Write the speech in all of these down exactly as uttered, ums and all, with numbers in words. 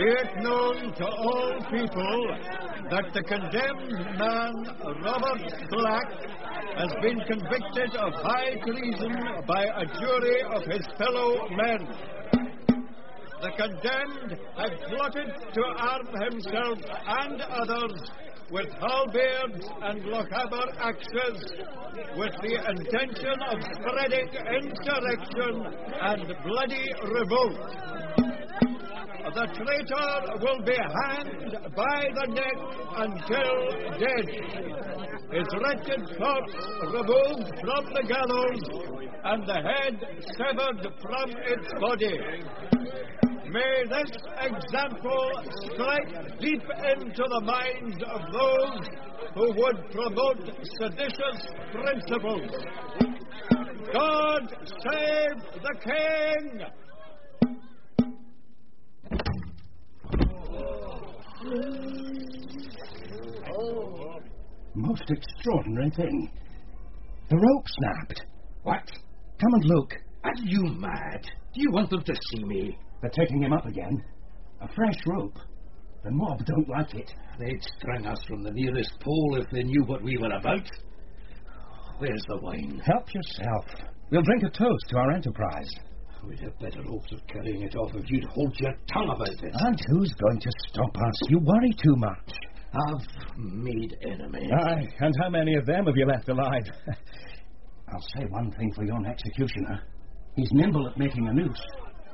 Be it known to all people that the condemned man, Robert Black, has been convicted of high treason by a jury of his fellow men. The condemned had plotted to arm himself and others with halberds and Lochaber axes, with the intention of spreading insurrection and bloody revolt. The traitor will be hanged by the neck until dead, his wretched corpse removed from the gallows, and the head severed from its body. May this example strike deep into the minds of those who would promote seditious principles. God save the King! Most extraordinary thing. The rope snapped. What? Come and look. Are you mad? Do you want them to see me? They're taking him up again. A fresh rope. The mob don't like it. They'd string us from the nearest pole if they knew what we were about. Where's the wine? Help yourself. We'll drink a toast to our enterprise. We'd have better hopes of carrying it off if you'd hold your tongue about it. And who's going to stop us? You worry too much. I've made enemies. Aye, and how many of them have you left alive? I'll say one thing for yon executioner. He's nimble at making a noose.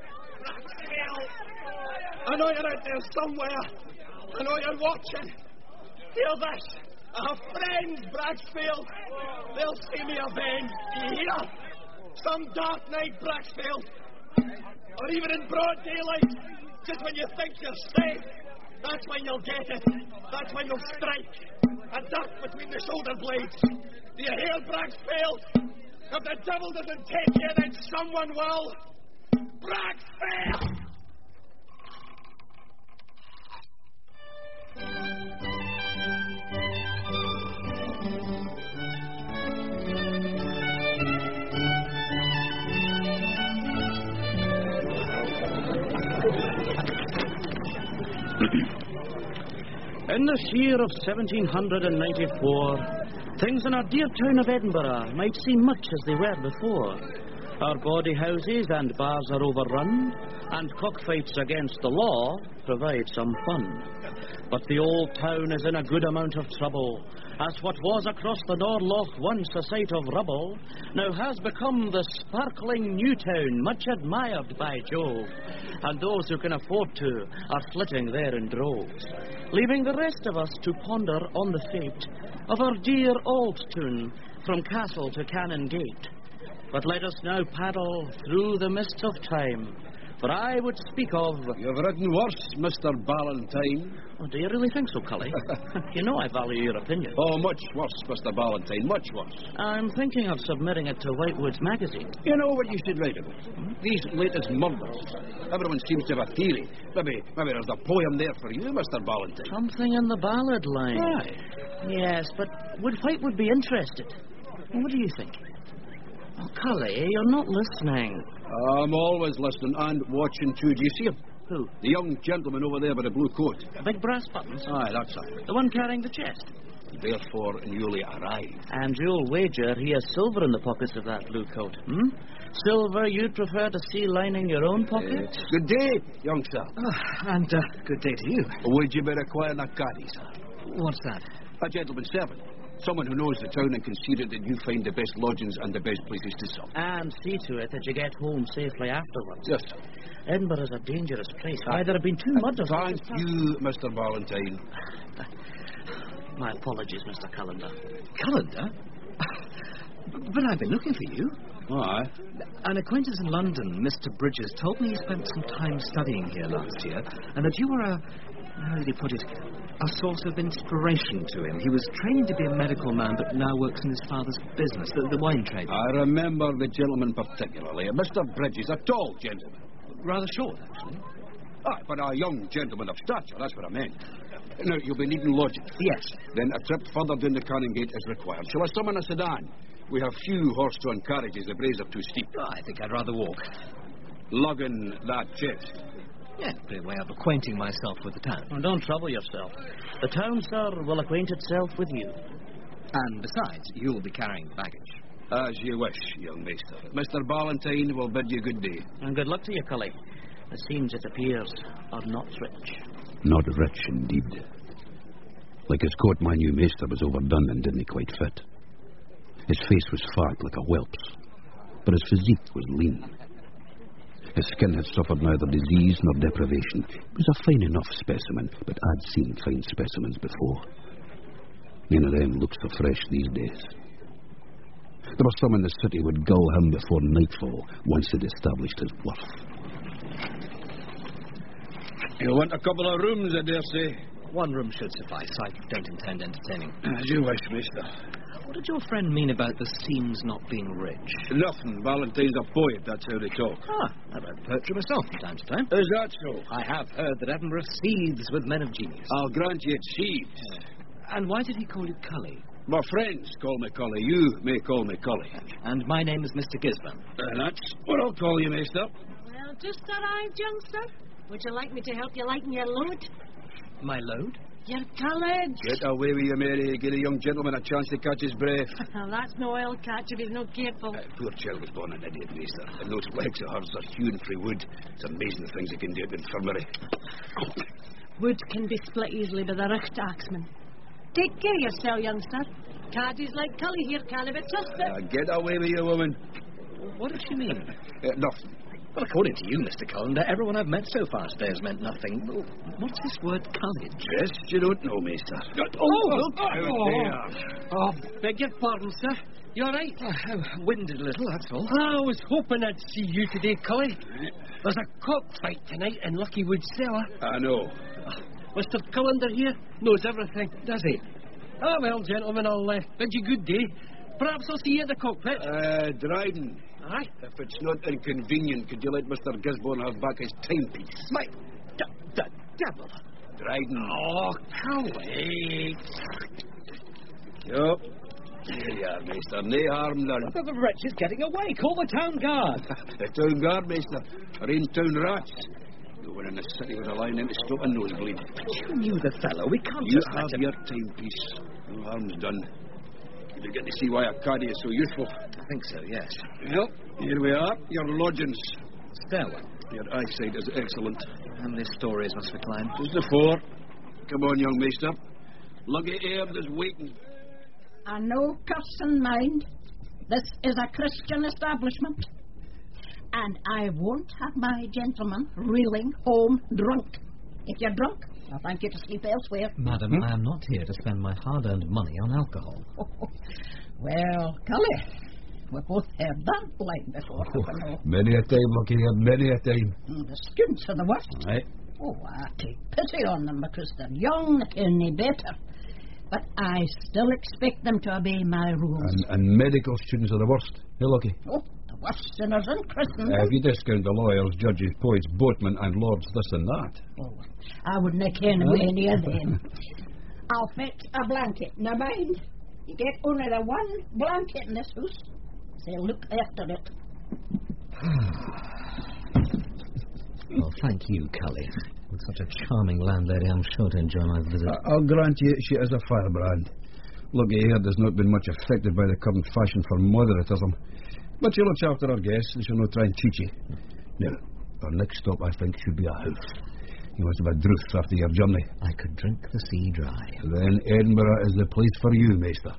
I know you're out there somewhere. I know you're watching. Hear this. I have friends, Braxfield. They'll see me avenged. Do you hear? Some dark night, Braxfield. Or even in broad daylight. Just when you think you're safe. That's when you'll get it. That's when you'll strike. A duck between the shoulder blades. Do you hear, Braxfield? If the devil doesn't take you, then someone will. Braxfield! In this year of seventeen ninety-four, things in our dear town of Edinburgh might seem much as they were before. Our bawdy houses and bars are overrun, and cockfights against the law provide some fun. But the old town is in a good amount of trouble, as what was across the Norloch once a sight of rubble, now has become the sparkling new town, much admired by Jove, and those who can afford to are flitting there in droves, leaving the rest of us to ponder on the fate of our dear old town from castle to cannon gate. But let us now paddle through the mists of time, for I would speak of... You've written worse, Mister Ballantyne. Oh, do you really think so, Cully? You know I value your opinion. Oh, much worse, Mister Ballantyne, much worse. I'm thinking of submitting it to Whitewood's magazine. You know what you should write about? Hmm? These latest murders. Everyone seems to have a theory. Maybe, maybe there's a poem there for you, Mister Ballantyne. Something in the ballad line. Aye. Yes, but would Whitewood be interested? What do you think? Oh, Cully, you're not listening. I'm always listening and watching too. Do you see him? Who? The young gentleman over there with the blue coat. Big brass buttons? Aye, that's it. The one carrying the chest? Therefore, newly arrived. And you'll wager he has silver in the pockets of that blue coat, hmm? Silver you'd prefer to see lining your own pockets? Uh, good day, young sir. Oh, and uh, good day to you. Would you be requiring a caddy, sir? What's that? A gentleman's servant. Someone who knows the town and can see to it that you find the best lodgings and the best places to sup. And see to it that you get home safely afterwards. Yes, sir. Edinburgh is a dangerous place. Why, there have been two murders. Thank you, Mister Ballantyne. My apologies, Mister Callender. Callender? But I've been looking for you. Aye. An acquaintance in London, Mister Bridges, told me you spent some time studying here last year, and that you were a... how did he put it? A source of inspiration to him. He was training to be a medical man, but now works in his father's business, the, the wine trade. I remember the gentleman particularly, Mister Bridges, a tall gentleman. Rather short, actually. Ah, but a young gentleman of stature, that's what I meant. Now, you'll be needing lodging. Yes. Then a trip further down the Cannon Gate is required. Shall I summon a sedan? We have few horse-drawn carriages. The braes are too steep. Oh, I think I'd rather walk. Lugging that chest. Yeah, a pretty way of acquainting myself with the town. Oh, don't trouble yourself. The town, sir, will acquaint itself with you. And besides, you'll be carrying the baggage. As you wish, young maester. Mister Ballantyne will bid you good day. And good luck to you, Cully. The scenes, it appears, are not rich. Not rich, indeed. Like his coat, my new maester was overdone and didn't quite fit. His face was fat like a whelp's, but his physique was lean. His skin had suffered neither disease nor deprivation. He was a fine enough specimen, but I'd seen fine specimens before. None of them looked so fresh these days. There were some in the city would gull him before nightfall, once he'd established his worth. You want a couple of rooms, I dare say? One room should suffice. I don't intend entertaining. As you wish, mister. What did your friend mean about the seams not being rich? Nothing. Ballantyne's a poet, that's how they talk. Ah, I read poetry myself from time to time. Is that so? I have heard that Edinburgh seethes with men of genius. I'll grant you it seethes. And why did he call you Cully? My friends call me Cully. You may call me Cully. And my name is Mister Gisborne. And that's what I'll call you, maester. Well, just arrived, young sir. Would you like me to help you lighten your load? My load? Your college. Get away with you, Mary. Give a young gentleman a chance to catch his breath. That's no oil catch if he's not careful. Uh, poor child was born an idiot, maester. And those legs of hers are hewn frae wood. It's amazing the things he can do at the infirmary. Wood can be split easily by the richt axeman. Take care of yourself, young sir. Caddies like Cully here can't be trusted. Uh, get away with you, woman. What does she mean? Uh, nothing. Well, according to you, Mister Cullender, everyone I've met so far today has meant nothing. What's this word college? Yes, you don't know, maester. Oh, oh, oh, oh, Oh, beg your pardon, sir. You all right? oh, winded a little, that's all. I was hoping I'd see you today, Cully. There's a cockfight tonight in Luckywood Cellar. I know. Mister Cullender here knows everything. Does he? Ah, well, gentlemen, I'll uh, bid you good day. Perhaps I'll see you at the cockpit. Uh, Dryden. Aye. If it's not inconvenient, could you let Mister Gisborne have back his timepiece? My... The, the devil. Dryden. Oh, Cully. Yup. Here you are, maester. Nae harm done. Look at the wretch is getting away. Call the town guard. The town guard, maester. Are in town rats. No one in the city was allowing him to stop a nosebleed. But you knew the fellow. We can't You just have let him... your timepiece. No harm's done. You begin to see why a caddy is so useful. I think so, yes. Well, here we are. Your lodgings. Stairway. Your eyesight is excellent. And this stories must be climbed. Just the four. Come on, young maester. Lucky Aird is waiting. And no cursing mind. This is a Christian establishment. And I won't have my gentleman reeling home drunk. If you're drunk, I'll thank you to sleep elsewhere. Madam, hmm? I am not here to spend my hard-earned money on alcohol. Oh, well, Cully, we both heard that line before. Oh, many a time, Lucky, many a time. Mm, the students are the worst. Aye. Oh, I take pity on them because they're young and they better. But I still expect them to obey my rules. And, and medical students are the worst. Hey, Lucky. Oh, the worst sinners in Christendom. Uh, if you discount the lawyers, judges, poets, boatmen, and lords, this and that. Oh, I wouldn't ken huh? any of them. I'll fetch a blanket. Now mind, you get only the one blanket in this house. So look after it. Well, thank you, Cully. With such a charming landlady, I'm sure to enjoy my visit. Uh, I'll grant you, she is a firebrand. Lucky Aird has not been much affected by the current fashion for moderatism. But she looks after her guests, and she'll not try and cheat you. Now, our next stop, I think, should be a house. You must have a drouth after your journey. I could drink the sea dry. Then Edinburgh is the place for you, maester.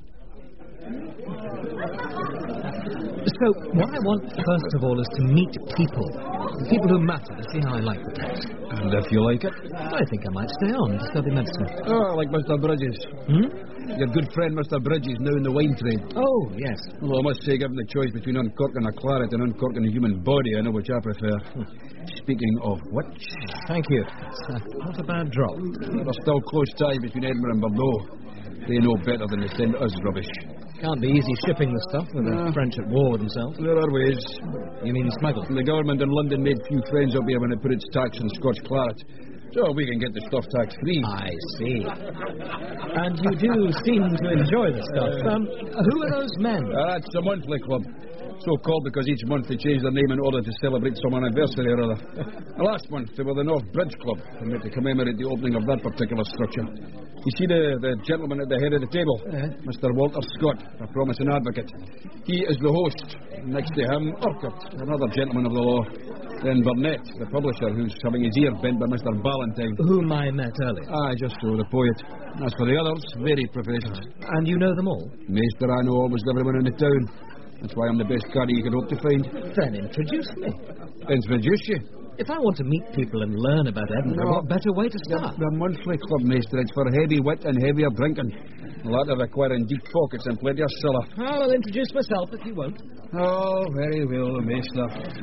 So, what I want, first of all, is to meet people. People who matter, to see how I like the place. And if you like it? I think I might stay on to study medicine. Oh, like Mister Bridges. Hmm? Your good friend Mister Bridges, now in the wine trade. Oh, yes. Well, I must say, given the choice between uncorking a claret and uncorking a human body, I know which I prefer. Speaking of which... Thank you. It's uh, not a bad drop. There's still close ties between Edinburgh and Bordeaux. They know better than to send us rubbish. Can't be easy shipping the stuff with the uh, French at war with themselves. There are ways. You mean smuggled? The government in London made few friends up here when it put its tax on Scotch claret. So we can get the stuff tax-free. I see. And you do seem to enjoy the stuff. Um, who are those men? That's the Monthly Club. So called because each month they change their name in order to celebrate some anniversary or other. Last month they were the North Bridge Club, and met to commemorate the opening of that particular structure. You see the, the gentleman at the head of the table, uh, Mister Walter Scott, a promising advocate. He is the host. Next to him, Urquhart, another gentleman of the law. Then Burnett, the publisher, who's having his ear bent by Mister Ballantyne. Whom I met earlier. Ah, just so, the poet. As for the others, very professional. And you know them all? Maester, I know almost everyone in the town. That's why I'm the best caddy you could hope to find. Then introduce me. Introduce you? If I want to meet people and learn about Edinburgh, no. what better way to start? The, the monthly club, Maester. It's for heavy wit and heavier drinking. The latter requiring deep pockets and plenty of siller. Ah, I'll introduce myself if you won't. Oh, very well, Maester.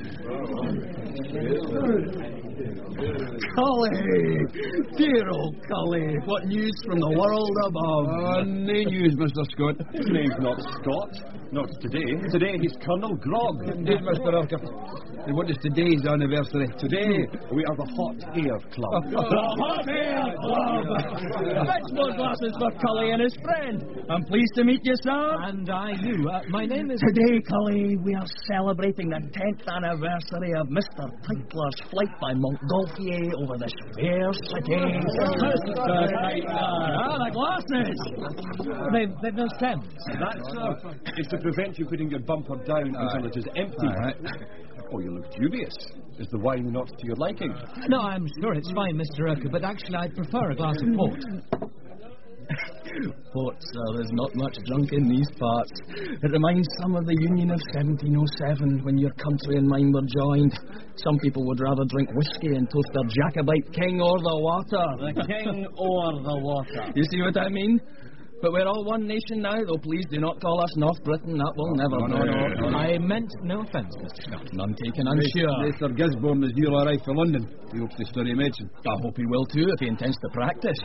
Cully! Dear old Cully, what news from the world above? Oh, no news, Mister Scott. His name's not Scott. Not today. Today he's Colonel Grog. Indeed, Mister Urquhart. And what is today's anniversary? Today we are the Hot Air Club. The Hot Air Club! Fetch more glasses for Cully and his friend. I'm pleased to meet you, sir. And I you. Uh, my name is... Today, Cully, we are celebrating the tenth anniversary of Mister Tinkler's flight by Montgolfier over this fair city. Mister Tinkler! Ah, the glasses! They've, they've no stems. That's, uh, it's to prevent you putting your bumper down until it is empty. Oh, you look dubious. Is the wine not to your liking? No, I'm sure it's fine, Mister Urquhart, but actually I'd prefer a glass of port. Port, sir, there's not much drunk in these parts. It reminds some of the Union of seventeen oh seven, when your country and mine were joined. Some people would rather drink whiskey and toast their Jacobite king or the water. The king or the water. You see what I mean? But we're all one nation now, though please do not call us North Britain. That will never no, no, no, no, no. I meant no offence, Mister Scott. None taken, I'm sure. Mister Gisborne is newly arrived for London. He hopes to study medicine. I hope he will too, if he intends to practice.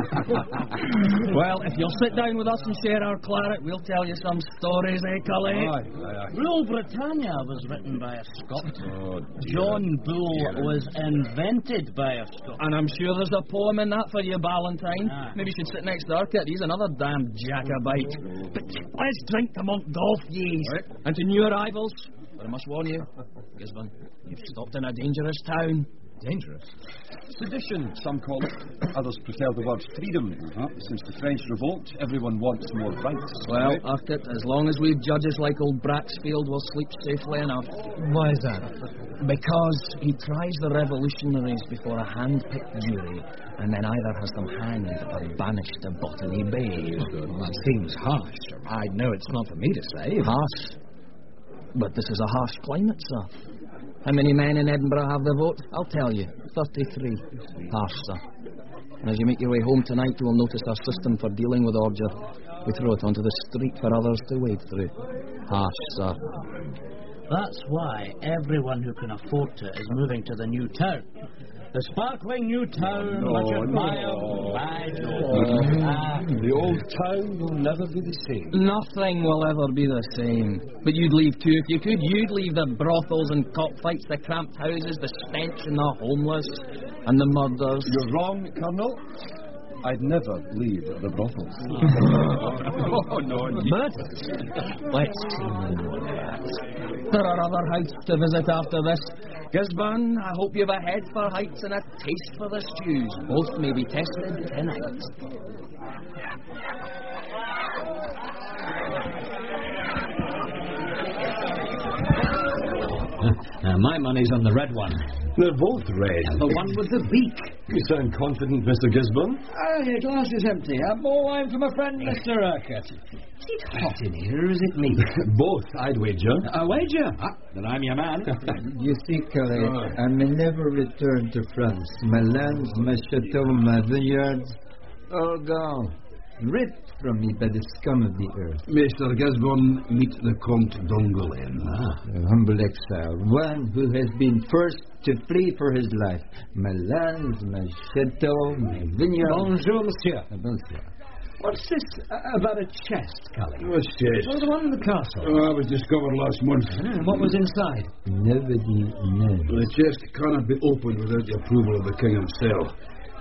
Well, if you'll sit down with us and share our claret, we'll tell you some stories, eh, Cully? Aye, aye, aye. Rule Britannia was written by a Scot. Oh, John Bull was invented by a Scot. And I'm sure there's a poem in that for you, Ballantyne. Ah. Maybe you should sit next to Urquhart. He's another damn Jacobite. But let's drink to Montgolfiers. Right. And to new arrivals. But I must warn you, Gisborne, you've stopped in a dangerous town. Dangerous? Sedition, some call it. Others prefer the word freedom. Uh-huh. Since the French revolt, everyone wants more rights. Well, Urquhart, as long as we've judges like old Braxfield, we'll sleep safely enough. Why is that? Because he tries the revolutionaries before a hand-picked jury, and then either has them hanged or banished to Botany Bay. Well, that seems harsh. I know it's not for me to say. Harsh? But this is a harsh climate, sir. How many men in Edinburgh have the vote? I'll tell you. thirty-three. Harsh, sir. And as you make your way home tonight, you will notice our system for dealing with ordure. We throw it onto the street for others to wade through. Harsh, sir. That's why everyone who can afford to is moving to the new town. The sparkling new town, no, much no. admired by George. Ah. The old town will never be the same. Nothing will ever be the same. But you'd leave too if you could. You'd leave the brothels and cockfights, the cramped houses, the stench and the homeless, and the murders. You're wrong, Colonel. I'd never leave the brothels. Oh, no. Murders? Let's see more of that. There are other heights to visit after this. Gisborne, I hope you've a head for heights and a taste for the stews. Both may be tested tonight. Uh, my money's on the red one. They're both red. The one with the beak. You sound confident, Mister Gisborne. Oh, your glass is empty. Have more wine from a friend, Mister Urquhart. Is it hot in here, or is it me? Both, I'd wager. A wager? Ah, then I'm your man. You see, Cully, oh. I may never return to France. My lands, my chateau, my vineyards, all gone. Ripped from me by the scum of the earth. Mister Gisborne, meet the Comte d'Angoulême. Ah. A humble exile. One who has been first to flee for his life. My lands, my chateau, my vineyards. Bonjour, monsieur. Uh, bonjour. What's this uh, about a chest, Cully? What chest? Oh, the one in the castle. Oh, it was discovered last month. Mm, what was inside? Nobody knows. The chest cannot be opened without the approval of the king himself.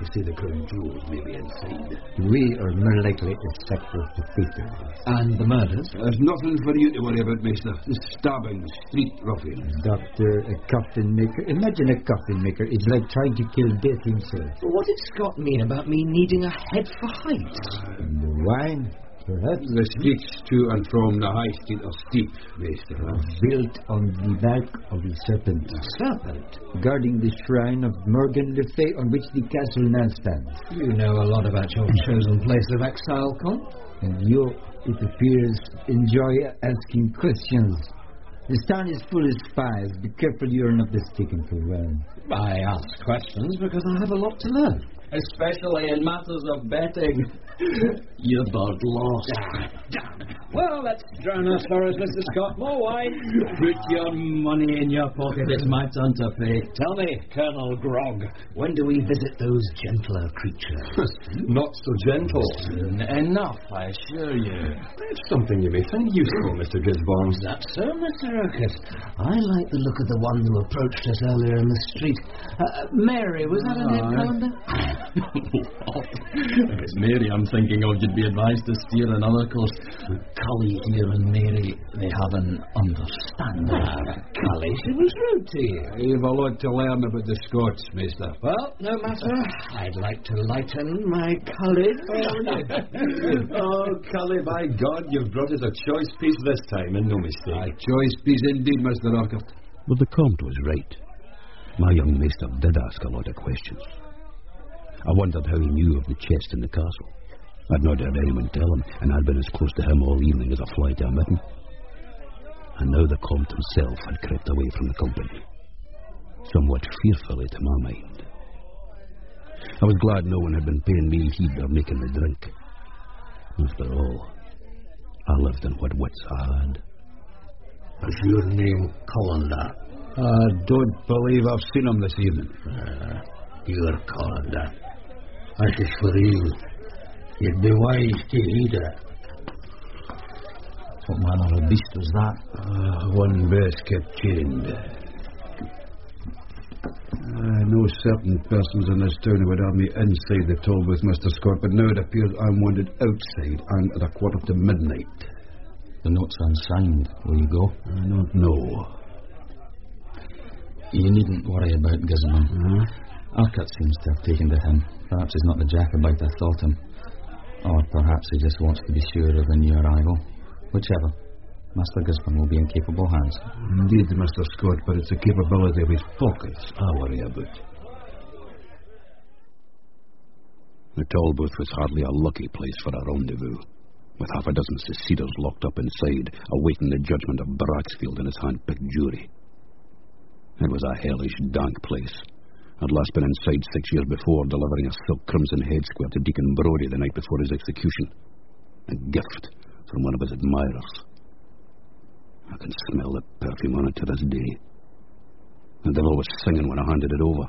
You say the crown jewels may be inside. We are more likely a sector to Peter. And the murders? There's nothing for you to worry about, Maester. The stabbing, street ruffians. Doctor, a coffin maker. Imagine a coffin maker is like trying to kill death himself. What did Scott mean about me needing a head for height? And the wine, perhaps. The streets to and from the high street are steep, Maester. Built on the back of a serpent. A serpent? Guarding the shrine of Morgan Le Fay on which the castle now stands. You know a lot about your chosen place of exile, Con. And you, it appears, enjoy asking questions. This town is full of spies. Be careful you are not mistaken for one. I ask questions because I have a lot to learn. Especially in matters of betting. You're both lost. Well, let's drown our sorrows, Mister Scott. More wine. Put your money in your pocket. It's my turn to pay. Tell me, Colonel Grog, when do we visit those gentler creatures? Not so gentle. Soon enough, I assure you. It's something you may find useful, Mister Gisborne. Is that so, Mister Urquhart? I like the look of the one who approached us earlier in the street. Uh, Mary, was that her name, Calendar? If it's Mary I'm thinking of, you'd be advised to steer another course. Cully here and Mary, they have an understanding. Ah, Cully, she was rude to you. You've a lot to learn about the Scots, Maester. Well, no matter. I'd like to lighten my Cully. Oh, Cully, by God, you've brought us a choice piece this time, and no mistake. A choice piece indeed, Mister Urquhart. But the Comte was right. My young Maester did ask a lot of questions. I wondered how he knew of the chest in the castle. I'd not heard anyone tell him, and I'd been as close to him all evening as a fly to a mitten. And now the Comte himself had crept away from the company, somewhat fearfully to my mind. I was glad no one had been paying me heed or making me drink. After all, I lived on what wits I had. Is your name Colander? I don't believe I've seen him this evening. Uh, you're Colander. That is for you. You'd be wise to heed it. What manner of beast was that? Uh, one best kept chained. I know certain persons in this town who would have me inside the toll booth, Mister Scott, but now it appears I'm wanted outside and at a quarter to midnight. The note's unsigned. Will you go? I don't know. You needn't worry about Gisborne. Uh-huh. Urquhart seems to have taken to him. Perhaps he's not the Jacobite I thought him. Or perhaps he just wants to be sure of a new arrival. Whichever. Master Gisborne will be in capable hands. Indeed, Mister Scott, but it's the capability of his pockets I worry about. The toll booth was hardly a lucky place for a rendezvous, with half a dozen seceders locked up inside, awaiting the judgment of Braxfield and his hand-picked jury. It was a hellish, dank place. I'd last been inside six years before, delivering a silk crimson head square to Deacon Brodie the night before his execution. A gift from one of his admirers. I can smell the perfume on it to this day. The devil was singing when I handed it over.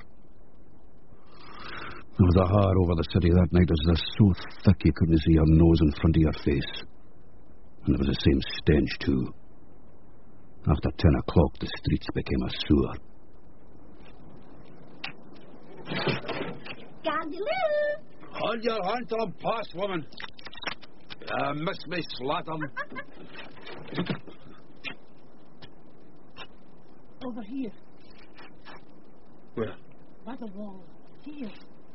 There was a haar over the city that night as was so thick you couldn't see your nose in front of your face. And there was the same stench, too. After ten o'clock, the streets became a sewer. Hold your hand to the pass, woman. Uh, miss me, slattern. Over here. Where? By the wall. Here.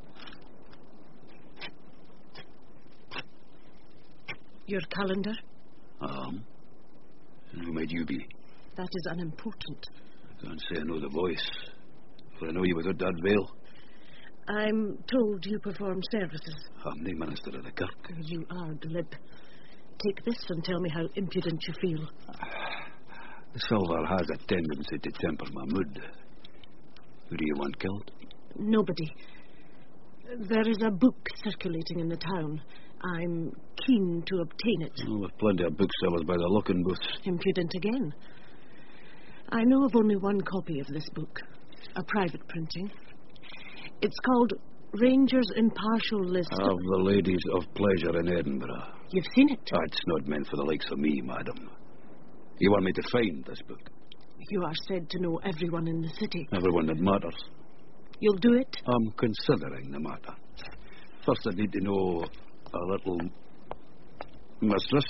Your calendar? Um? Who might you be? That is unimportant. I can't say I know the voice, for I know you without that veil. I'm told you perform services. I'm the minister of the kirk. You are glib. Take this and tell me how impudent you feel. The silver has a tendency to temper my mood. Who do you want killed? Nobody. There is a book circulating in the town. I'm keen to obtain it. Oh, with plenty of booksellers by the looking booths. Impudent again. I know of only one copy of this book. A private printing. It's called Ranger's Impartial List of the Ladies of Pleasure in Edinburgh. You've seen it? Oh, it's not meant for the likes of me, madam. You want me to find this book? You are said to know everyone in the city. Everyone that matters. You'll do it? I'm considering the matter. First, I need to know a little mistress.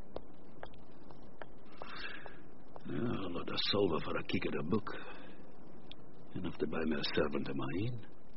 Yeah, a lot of silver for a kick at a book. Enough to buy me a servant of my own.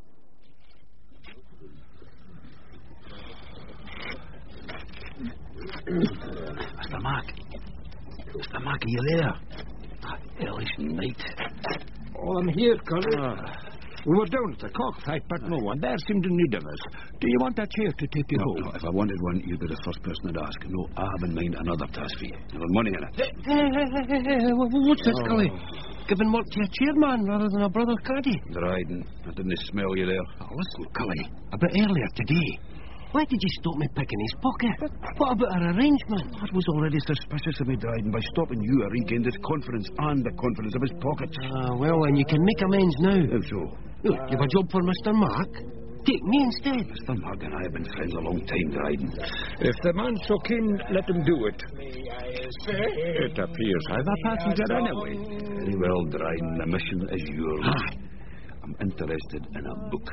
Mister Mark. Mister Mark, are you there? Ah, hellish night. Oh, I'm here, Colin. Ah. We were down at the cockfight, but no one there seemed in need of us. Do you want a chair to take you no, home? No, if I wanted one, you'd be the first person I'd ask. No, I have in mind another task for you. There's money in it. Hey, hey, hey, hey, hey. What's this, oh. Cully? Giving work to a chairman rather than a brother caddy? Dryden, I didn't smell you there. Oh, listen, Cully. A bit earlier today. Why did you stop me picking his pocket? What about our arrangement? I was already suspicious of me, Dryden. By stopping you, I regained his confidence and the confidence of his pockets. Ah, well, and you can make amends now. How so? Look, you've a job for Mister Mark. Take me instead. Mister Mark and I have been friends a long time, Dryden. If the man's so keen, let him do it. It appears I've a passenger anyway. Very well, Dryden. The mission is yours. Aye. I'm interested in a book.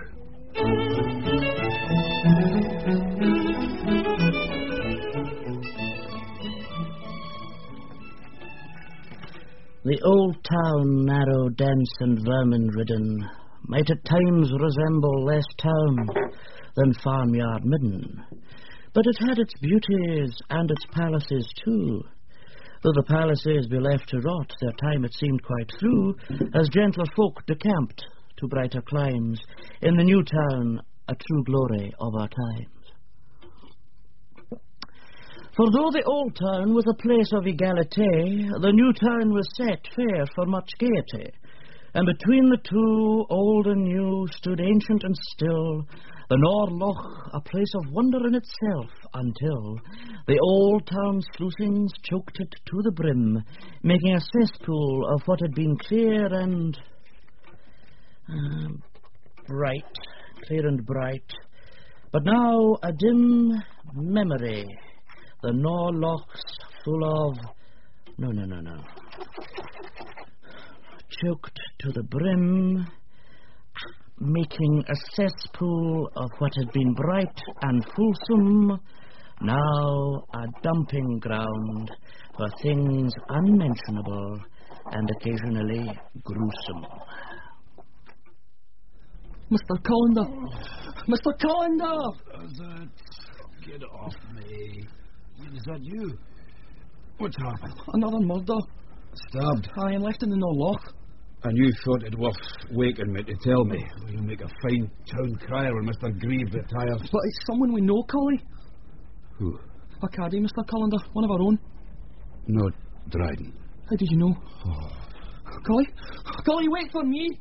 The old town, narrow, dense, and vermin-ridden, might at times resemble less town than farmyard midden. But it had its beauties and its palaces too. Though the palaces be left to rot, their time it seemed quite through, as gentler folk decamped to brighter climes, in the new town, a true glory of our times. For though the old town was a place of egalite, the new town was set fair for much gaiety. And between the two, old and new, stood ancient and still, the Nor Loch, a place of wonder in itself, until the old town's sluicings choked it to the brim, making a cesspool of what had been clear and uh, bright, clear and bright, but now a dim memory. The Nor Loch's full of... No, no, no, no. Choked to the brim, making a cesspool of what had been bright and fulsome, now a dumping ground for things unmentionable and occasionally gruesome. Mister Colander! Mister Colander! That... Get off me. Is that you? What's happened? Another murder. Stabbed? Aye, and left in the Nor Loch. And you thought it worth waking me to tell me. You'll make a fine town crier when Mister Grieve retires. But it's someone we know, Collie. Who? A caddy, Mister Colander. One of our own. Not Dryden. How did you know? Oh. Collie? Collie, wait for me!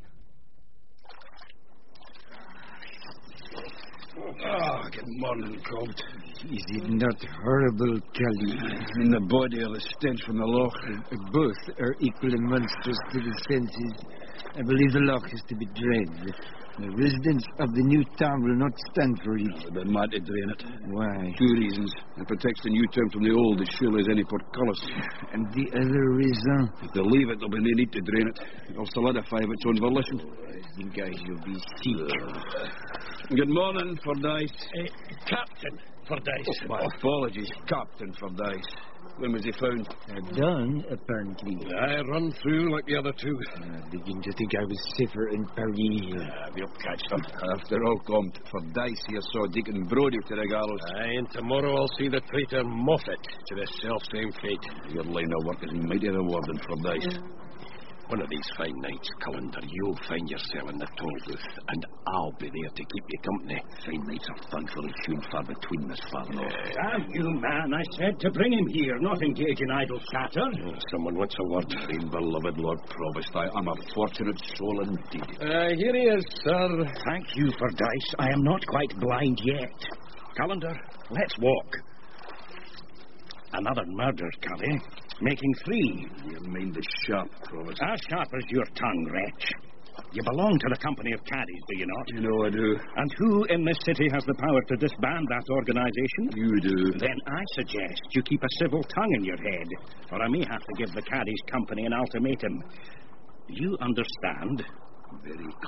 Ah, oh, good morning, Colt. Is it not horrible, Cully? In the body or the stench from the loch? Both are equally monstrous to the senses. I believe the loch is to be dreaded. The residents of the new town will not stand for it. They've been mad to drain it. Why? Two reasons. It protects the new town from the old as surely as any portcullis. And the other reason? If they leave it, there'll be no need to drain it. It'll solidify of its own volition. I think I shall be sick. Good morning, Fordyce. Uh, Captain Fordyce. Oh, my apologies, Captain Fordyce. When was he found? Uh, done, apparently. I run through like the other two. I begin to think I was safer in Paris. Uh, we'll catch them. After all, Comte, Fordyce here saw Deacon Brodie to the gallows. Aye, and tomorrow I'll see the traitor Moffat to the self-same fate. Your line of work is mighty rewarding, Fordyce. One of these fine nights, Colander, you'll find yourself in the toll booth, and I'll be there to keep you company. Fine nights are thankfully few and far between, Miss Farlow. Damn you, man. I said to bring him here, not engage in idle chatter. Oh, someone wants a word. Dear beloved Lord Provost, I am a fortunate soul indeed. Uh, here he is, sir. Thank you, Fordyce. I am not quite blind yet. Colander, let's walk. Another murder, Cully. Making three. Your mind is sharp, Provost. As sharp as your tongue, wretch. You belong to the company of caddies, do you not? You know I do. And who in this city has the power to disband that organisation? You do. Then I suggest you keep a civil tongue in your head, or I may have to give the caddies company an ultimatum. You understand? Very clearly.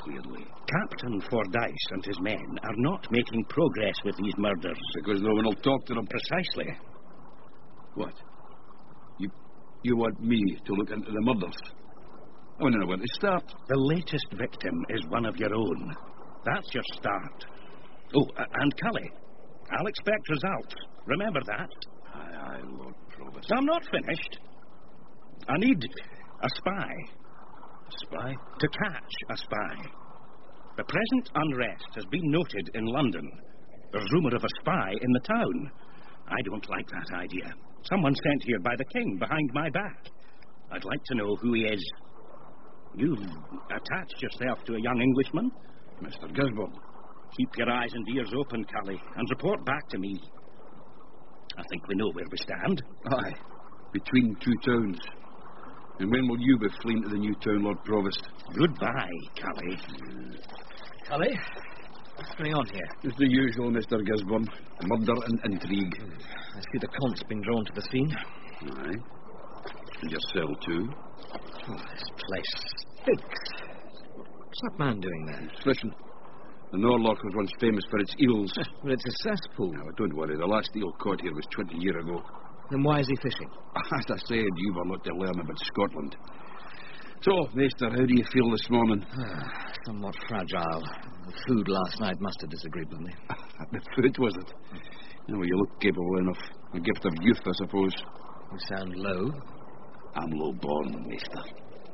Captain Fordyce and his men are not making progress with these murders. Because no one will talk to them. Precisely. What? You you want me to look into the murders? I don't know where to start. The latest victim is one of your own. That's your start. Oh, uh, and Cully, I'll expect results. Remember that. Aye, aye, Lord Provost. I'm not finished. I need a spy. A spy? To catch a spy. The present unrest has been noted in London. There's rumour of a spy in the town. I don't like that idea. Someone sent here by the king behind my back. I'd like to know who he is. You've attached yourself to a young Englishman. Mister Gisborne. Keep your eyes and ears open, Cully, and report back to me. I think we know where we stand. Aye, between two towns. And when will you be fleeing to the new town, Lord Provost? Goodbye, Cully. Cully, what's going on here? It's the usual, Mister Gisborne. Murder and intrigue. I see the Comte's been drawn to the scene. Aye. And your cell, too. Oh, this place stinks. What's that man doing there? He's fishing. The Norloch was once famous for its eels. But it's a cesspool. Now, don't worry. The last eel caught here was twenty years ago. Then why is he fishing? As I said, you've a lot to learn about Scotland. So, Maester, how do you feel this morning? Somewhat fragile. The food last night must have disagreed with me. The food, was it? Oh, well, you look capable enough. A gift of youth, I suppose. You sound low. I'm low-born, Maester.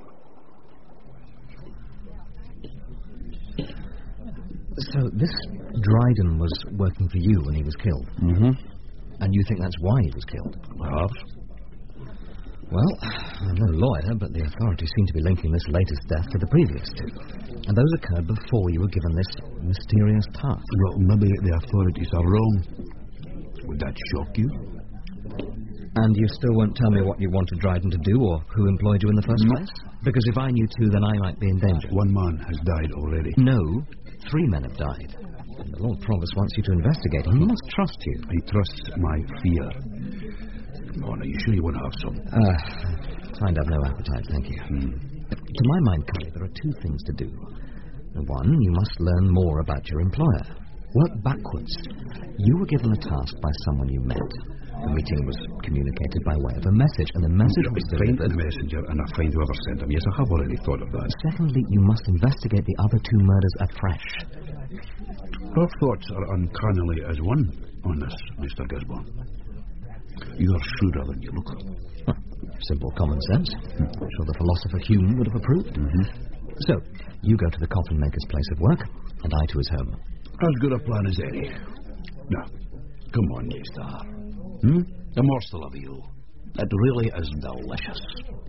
So, this Dryden was working for you when he was killed? Mm-hmm. And you think that's why he was killed? Perhaps. Well, I'm no lawyer, but the authorities seem to be linking this latest death to the previous two. And those occurred before you were given this mysterious task. Well, maybe the authorities are wrong. Would that shock you? And you still won't tell me what you wanted Dryden to do or who employed you in the first No. place? Because if I knew too, then I might be in danger. One man has died already. No, three men have died. And the Lord Provost wants you to investigate. He must trust you. He trusts my fear. Come on, are you sure you want to have some? Uh, find I've no appetite, thank you. Hmm. To my mind, Cully, there are two things to do. One, you must learn more about your employer. Work backwards. You were given a task by someone you met. The meeting was communicated by way of a message, and the message was Find delivered... the messenger, and I'll find whoever sent him. Yes, I have already thought of that. Secondly, you must investigate the other two murders afresh. Our thoughts are uncannily as one on this, Mister Gisborne. You're shrewder than you look. Huh. Simple common sense. Hmm. I'm sure the philosopher Hume would have approved. Mm-hmm. So, you go to the coffin maker's place of work, and I to his home. As good a plan as any. Now, come on, Maester. Hmm? A morsel of eel. It really is delicious.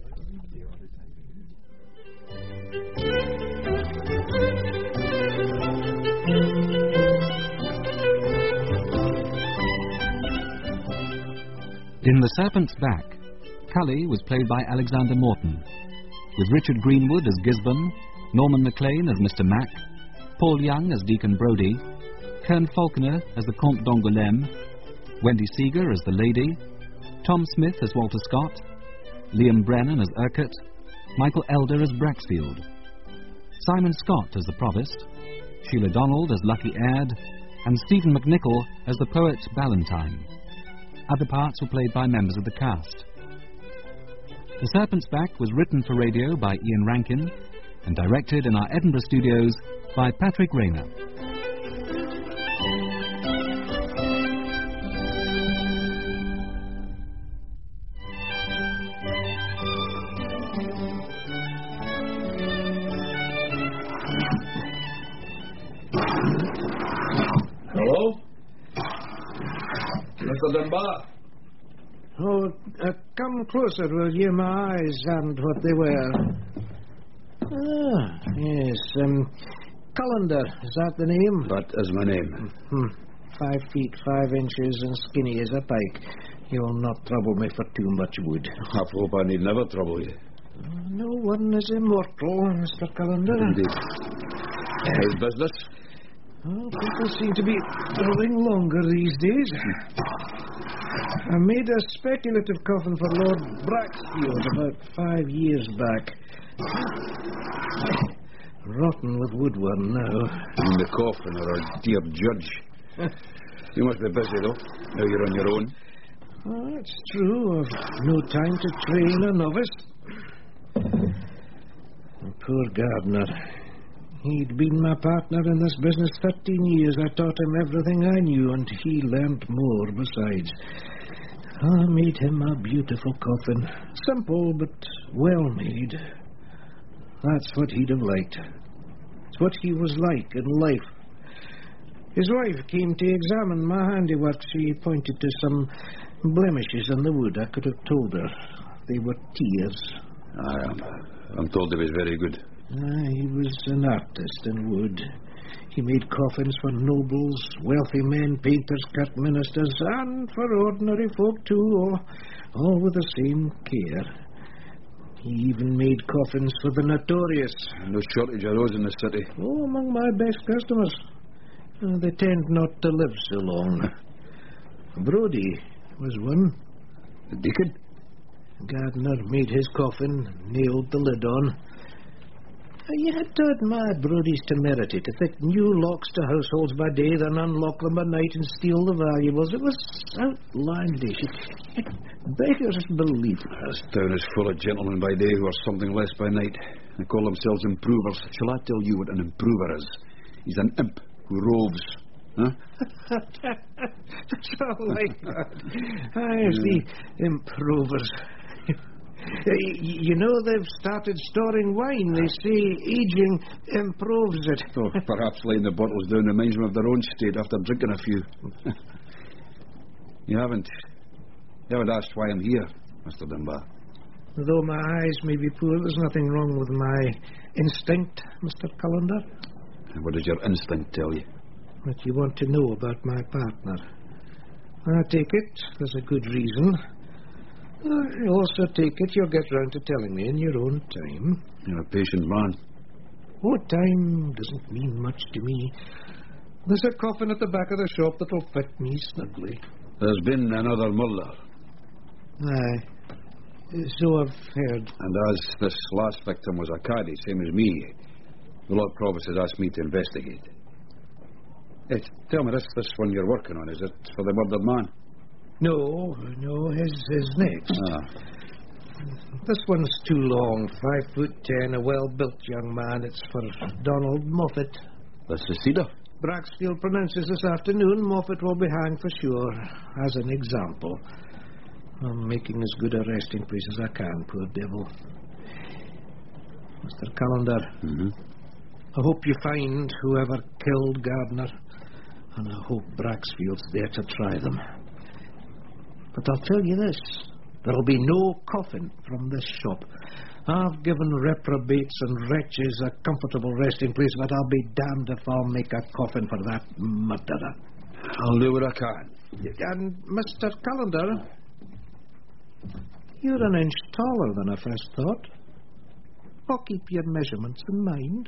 In The Serpent's Back, Cully was played by Alexander Morton, with Richard Greenwood as Gisborne, Norman MacLean as Mister Mac, Paul Young as Deacon Brodie, Kern Falconer as the Comte d'Angoulême, Wendy Seeger as the Lady, Tom Smith as Walter Scott, Liam Brennan as Urquhart, Michael Elder as Braxfield, Simon Scott as the Provost, Sheila Donald as Lucky Aird, and Stephen McNichol as the poet Ballantyne. Other parts were played by members of the cast. The Serpent's Back was written for radio by Ian Rankin and directed in our Edinburgh studios by Patrick Rayner. Hello? Mister Dunbar? Oh, uh, come closer, will you? My eyes aren't what they were. Ah, yes, um, Cullender, is that the name? That is my name. Hmm. Five feet, five inches, and skinny as a pike. You'll not trouble me for too much wood. I hope I need never trouble you. No one is immortal, Mister Cullender. Indeed. How's business? Well, people seem to be living longer these days. I made a speculative coffin for Lord Braxfield about five years back. rotten with woodworm now. In the coffin or our dear judge. You must be busy, though. Now you're on your own. Oh, that's true. I've no time to train a novice. Poor Gardner. He'd been my partner in this business thirteen years. I taught him everything I knew, and he learnt more besides. I made him a beautiful coffin. Simple, but well made. That's what he'd have liked. It's what he was like in life. His wife came to examine my handiwork. She pointed to some blemishes in the wood. I could have told her. They were tears. I am. I'm told he was very good. Ah, he was an artist in wood. He made coffins for nobles, wealthy men, painters, cut ministers, and for ordinary folk too, all, all with the same care. He even made coffins for the notorious. No shortage of those in the city. Oh, among my best customers. Uh, they tend not to live so long. Brodie was one. The deacon? Gardner made his coffin, nailed the lid on. You had taught my Brodie's temerity to fit new locks to households by day, then unlock them by night and steal the valuables. It was outlandish. It, it beggars belief. This town is full of gentlemen by day who are something less by night. They call themselves improvers. Shall I tell you what an improver is? He's an imp who roves. Huh? That's all like that. I see improvers. Uh, you know, they've started storing wine. They say aging improves it. Oh, perhaps laying the bottles down reminds them of their own state after drinking a few. You haven't... You haven't asked why I'm here, Mister Dunbar. Though my eyes may be poor, there's nothing wrong with my instinct, Mister Cullender. And what does your instinct tell you? What you want to know about my partner. I take it there's a good reason. I also take it you'll get round to telling me in your own time. You're a patient man. Oh, time doesn't mean much to me. There's a coffin at the back of the shop that'll fit me snugly. There's been another murder. Aye. So I've heard. And as this last victim was a caddy, same as me, the Lord Provost has asked me to investigate. Hey, tell me, this, this one you're working on, is it for the murdered man? No, no, his, his next. Ah. This one's too long. Five foot ten, a well-built young man. It's for Donald Moffat. That's the cedar. Braxfield pronounces this afternoon Moffat will be hanged for sure, as an example. I'm making as good a resting place as I can, poor devil. Mister Cullender, mm-hmm. I hope you find whoever killed Gardner, and I hope Braxfield's there to try them. But I'll tell you this, there'll be no coffin from this shop. I've given reprobates and wretches a comfortable resting place, but I'll be damned if I'll make a coffin for that murderer. I'll do what I can. And Mister Cullender, you're an inch taller than I first thought. I'll keep your measurements in mind.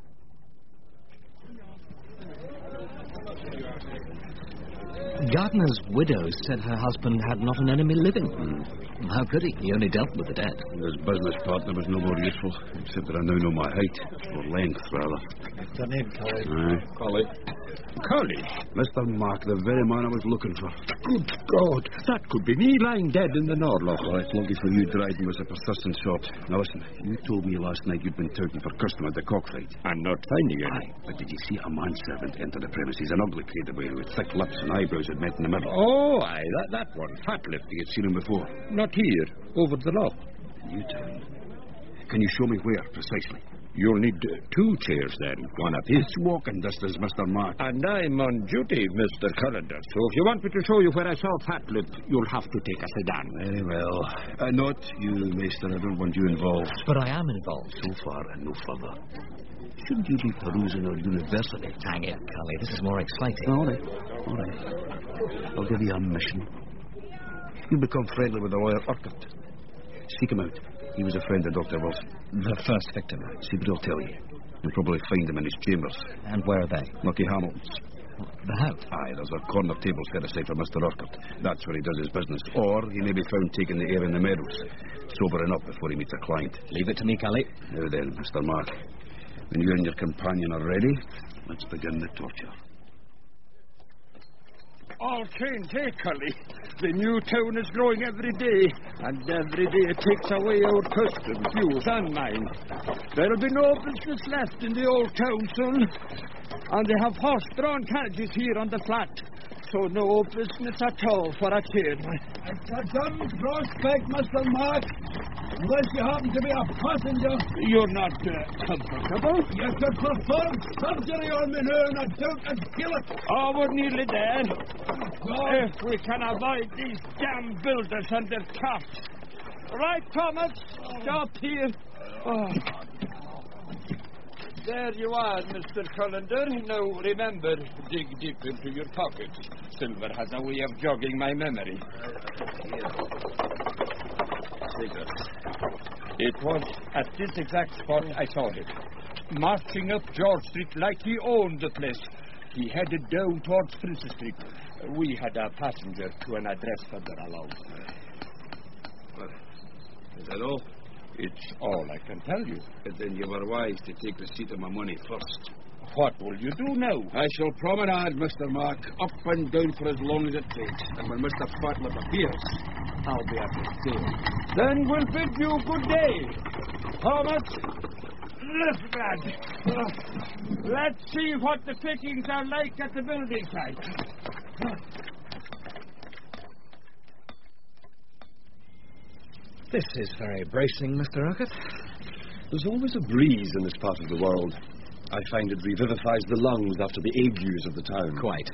Gardner's widow said her husband had not an enemy living. Mm. How could he? He only dealt with the dead. His business partner was no more useful, except that I now know my height, or length, rather. What's your name, Collie? Aye. Collie. Collie? Mister Mark, the very man I was looking for. Good God, that could be me lying dead in the Norloch. Well, it's lucky for you Dryden was a persistent sort. Now listen, you told me last night you'd been touting for custom at the cockfight. I'm not finding it. Aye, but did you see a manservant enter the premises? An ugly creature boy with thick lips and eyebrows had met in the middle. Oh, aye, that, that one. Fat-lipped. You had seen him before? Not here. Over the loch. You tell me. Can you show me where, precisely? You'll need uh, two chairs, then. One apiece. It's walking distance, Mister Mark. And I'm on duty, Mister Cullender. So if you want me to show you where I saw Fat-Lip, you'll have to take a sedan. Very well. Uh, not you, Maester. I don't want you involved. But I am involved. So far and no further. Shouldn't you be perusing our university? Hang it, Cully. This is more exciting. All right. All right. I'll give you a mission. You become friendly with the lawyer Urquhart. Seek him out. He was a friend of Doctor Wilson. The first victim. See, but I'll tell you. You'll probably find him in his chambers. And where are they? Lucky Hamilton's. The house? Aye, there's a corner table set aside for Mister Urquhart. That's where he does his business. Or he may be found taking the air in the meadows, sobering up before he meets a client. Leave it to me, Cully. Now then, Mister Mark. When you and your companion are ready, let's begin the torture. All change, eh, Cully? The new town is growing every day, and every day it takes away our customs, yours and mine. There'll be no business left in the old town soon, and they have horse-drawn carriages here on the flat, so no business at all for a change. It's a dumb prospect, Mister Mark, unless you happen to be a passenger. You're not uh, comfortable? You could perform surgery on me now and I doubt I'd kill it. Oh, we're nearly there. God. If we can avoid these damn builders and their carts. Right, Thomas? Stop here. Oh. There you are, Mister Cullender. Now, remember, dig deep into your pockets. Silver has a way of jogging my memory. It was at this exact spot I saw him, marching up George Street like he owned the place. He headed down towards Princess Street. We had a passenger to an address further along. Is that all? It's all I can tell you. But then you were wise to take receipt of my money first. What will you do now? I shall promenade, Mister Mark, up and down for as long as it takes. And when Mister Fatlip appears, I'll be at his tail. Then we'll bid you good day. Thomas, lift, lad. Uh, let's see what the pickings are like at the building site. This is very bracing, Mister Urquhart. There's always a breeze in this part of the world. I find it revivifies the lungs after the agues of the town. Quite.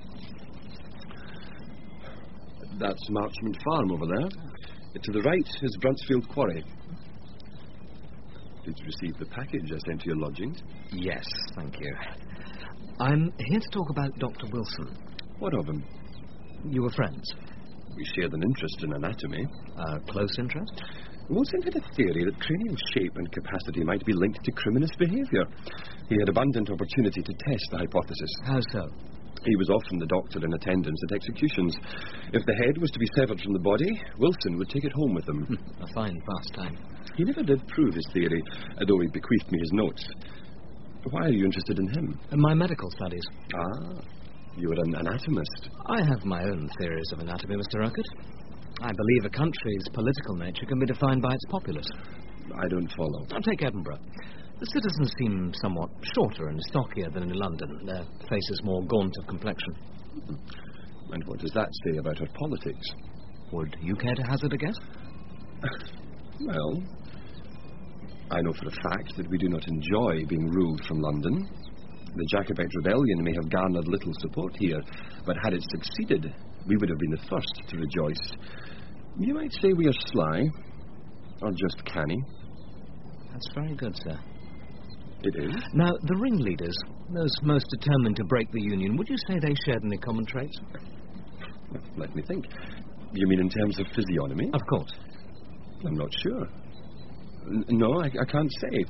That's Marchmont Farm over there. To the right is Bruntsfield Quarry. Did you receive the package I sent to your lodgings? Yes, thank you. I'm here to talk about Doctor Wilson. What of him? You were friends? We shared an interest in anatomy. A close interest? Wilson had a theory that cranial shape and capacity might be linked to criminous behaviour. He had abundant opportunity to test the hypothesis. How so? He was often the doctor in attendance at executions. If the head was to be severed from the body, Wilson would take it home with him. A fine pastime. He never did prove his theory, though he bequeathed me his notes. Why are you interested in him? In my medical studies. Ah, you're an anatomist. I have my own theories of anatomy, Mister Urquhart. I believe a country's political nature can be defined by its populace. I don't follow. Now, take Edinburgh. The citizens seem somewhat shorter and stockier than in London. Their faces more gaunt of complexion. And what does that say about our politics? Would you care to hazard a guess? Well, I know for a fact that we do not enjoy being ruled from London. The Jacobite rebellion may have garnered little support here, but had it succeeded, we would have been the first to rejoice. You might say we are sly, or just canny. That's very good, sir. It is? Now, the ringleaders, those most determined to break the Union, would you say they shared any common traits? Well, let me think. You mean in terms of physiognomy? Of course. I'm not sure. N- no, I, I can't say.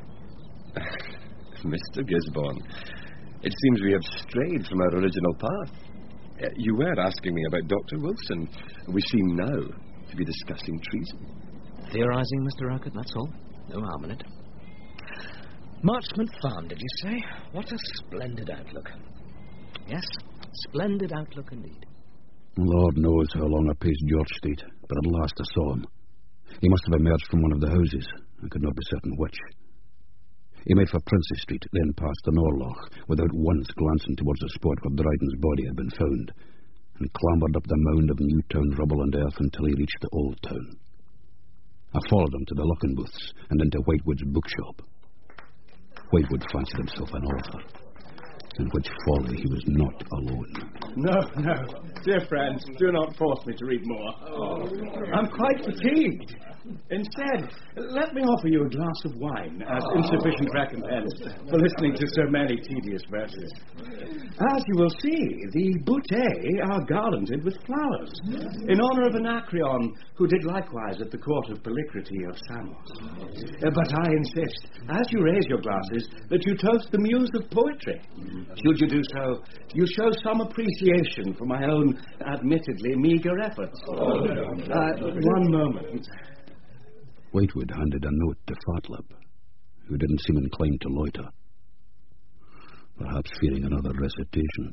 Mister Gisborne, it seems we have strayed from our original path. Uh, you were asking me about Doctor Wilson. We seem now to be discussing treason. Theorizing, Mister Urquhart, that's all. No harm in it. Marchmont Farm, did you say? What a splendid outlook. Yes, splendid outlook indeed. Lord knows how long I paced George Street, but at last I saw him. He must have emerged from one of the houses. I could not be certain which. He made for Princess Street, then past the Norloch, without once glancing towards the spot where Dryden's body had been found, and clambered up the mound of Newtown rubble and earth until he reached the Old Town. I followed him to the Luckin booths and into Whitewood's bookshop. Whitewood fancied himself an author, in which folly he was not alone. No, no. Dear friends, do not force me to read more. Oh. I'm quite fatigued. Instead, let me offer you a glass of wine as insufficient recompense for listening to so many tedious verses. As you will see, the bouteilles are garlanded with flowers in honor of Anacreon, who did likewise at the court of Polycrates of Samos. Uh, but I insist, as you raise your glasses, that you toast the muse of poetry. Should you do so, you show some appreciation for my own admittedly meagre efforts. Uh, one moment. Whitewood handed a note to Fatlip, who didn't seem inclined to loiter. perhaps fearing another recitation.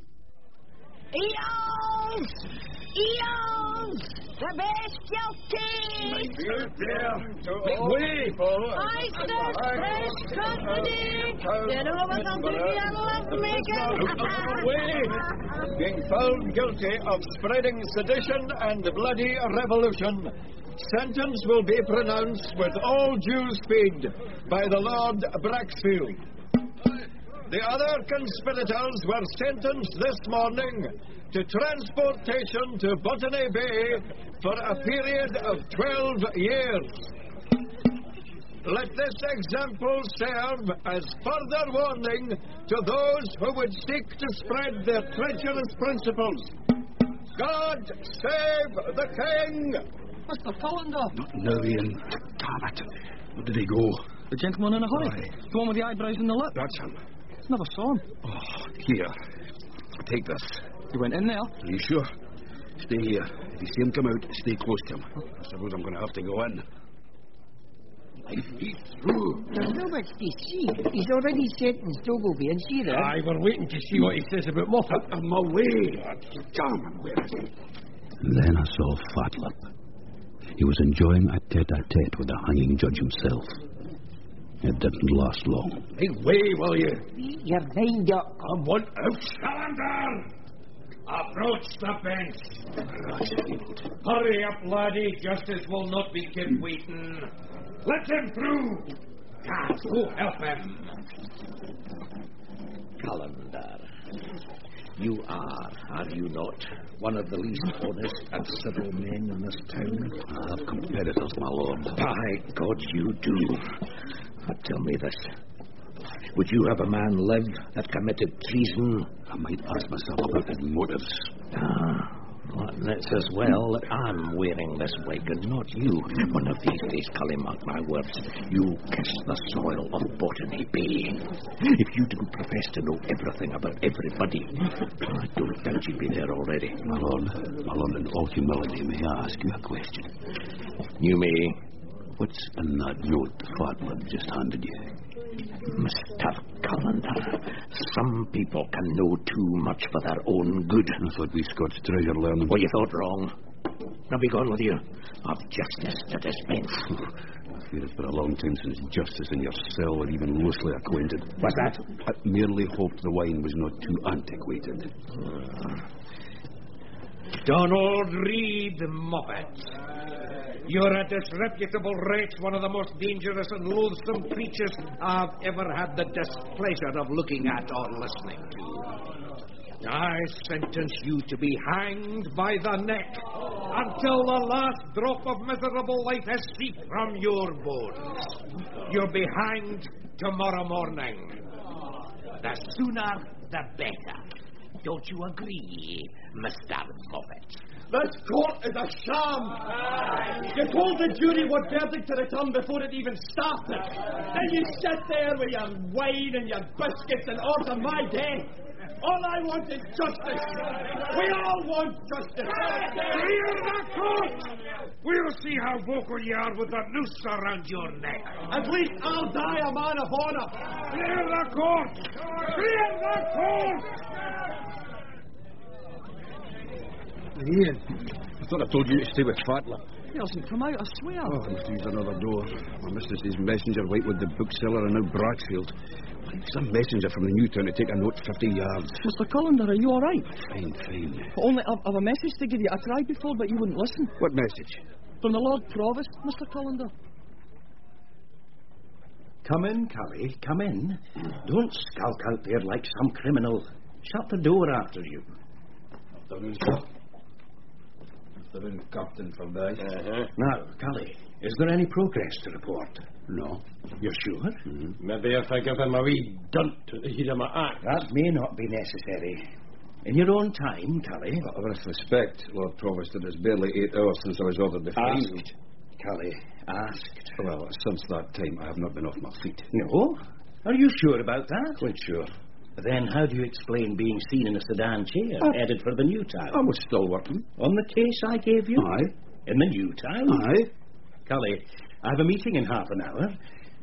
Eels! Eels! The bestial team! Make way! Oysters, fresh company! Then over something the Away! Being found guilty of spreading sedition and bloody revolution, sentence will be pronounced with all due speed by the Lord Braxfield. The other conspirators were sentenced this morning to transportation to Botany Bay for a period of twelve years. Let this example serve as further warning to those who would seek to spread their treacherous principles. God save the King! Mister Callender! Not now, Ian. Damn it. Where did he go? The gentleman in a hurry. Aye. The one with the eyebrows and the lip. That's him. Never saw him. Oh, here. Take this. He went in there. Are you sure? Stay here. If you see him come out, stay close to him. I suppose I'm going to have to go in. He's through. There's no much to see. He's already sentenced Ogilvy and Shearer. Aye, we're waiting to see what he says about Moffat. I'm away. Damn him, where is he? Then I saw Fatlip. He was enjoying a tete-a-tete with the hanging judge himself. It didn't last long. Make way, will you? You're lined up. Come on out. Callender! Approach the bench. Hurry up, laddie. Justice will not be kept waiting. Let him through. Can't go help him. Callender, you are, are you not, one of the least honest and civil men in this town? I have competitors, my lord. By God, you do. But tell me this. Would you have a man live that committed treason? I might ask myself about his motives. Ah, well, it's as well that I'm wearing this wig and not you. One of these days, Cully, mark my words, you kiss the soil of Botany Bay. If you didn't profess to know everything about everybody, I don't doubt you'd be there already. My lord, my lord, in all humility, may I ask you a question? You may. What's in that note the Fatlip just handed you? Mister Callender, some people can know too much for their own good. I thought we Scots treasure learning. Well, you thought wrong. Now be gone with you. I've justice to dispense. I fear it's been a long time since justice and your cell were even loosely acquainted. What's that? I merely hoped the wine was not too antiquated. Donald Reed Moffat. You're a disreputable wretch, one of the most dangerous and loathsome creatures I've ever had the displeasure of looking at or listening to. I sentence you to be hanged by the neck until the last drop of miserable life has seeped from your bones. You'll be hanged tomorrow morning. The sooner, the better. Don't you agree, Mister Moffat? This court is a sham. You told the jury what verdict to return before it even started. And you sit there with your wine and your biscuits and order my death. All I want is justice. We all want justice. Clear the court. We'll see how vocal you are with the noose around your neck. At least I'll die a man of honor. Clear the court. Clear the court. Ian, I thought I told you to stay with Fatlip. He hasn't come out, I swear. Oh, I must use another door. My mistress's messenger, Whitewood the bookseller, and now Bradfield. Some messenger from the new town to take a note fifty yards. Mister Callender, are you all right? Fine, fine. Only I've, I've a message to give you. I tried before, but you wouldn't listen. What message? From the Lord Provost, Mister Callender. Come in, Cully, come in. Don't skulk out there like some criminal. Shut the door after you. They're in Captain for that. Uh-huh. Now, Cully, is there any progress to report? No. You're sure? Mm-hmm. Maybe if I give him a wee dunt to the heat of my axe. That may not be necessary. In your own time, Cully. Well, with respect, Lord Provost, it is barely eight hours since I was ordered before you. Asked, Cully, asked. Well, since that time, I have not been off my feet. No? Are you sure about that? Quite sure. Then how do you explain being seen in a sedan chair, Oh. headed for the new town? I was still working. On the case I gave you? Aye. In the new town? Aye. Cully, I have a meeting in half an hour.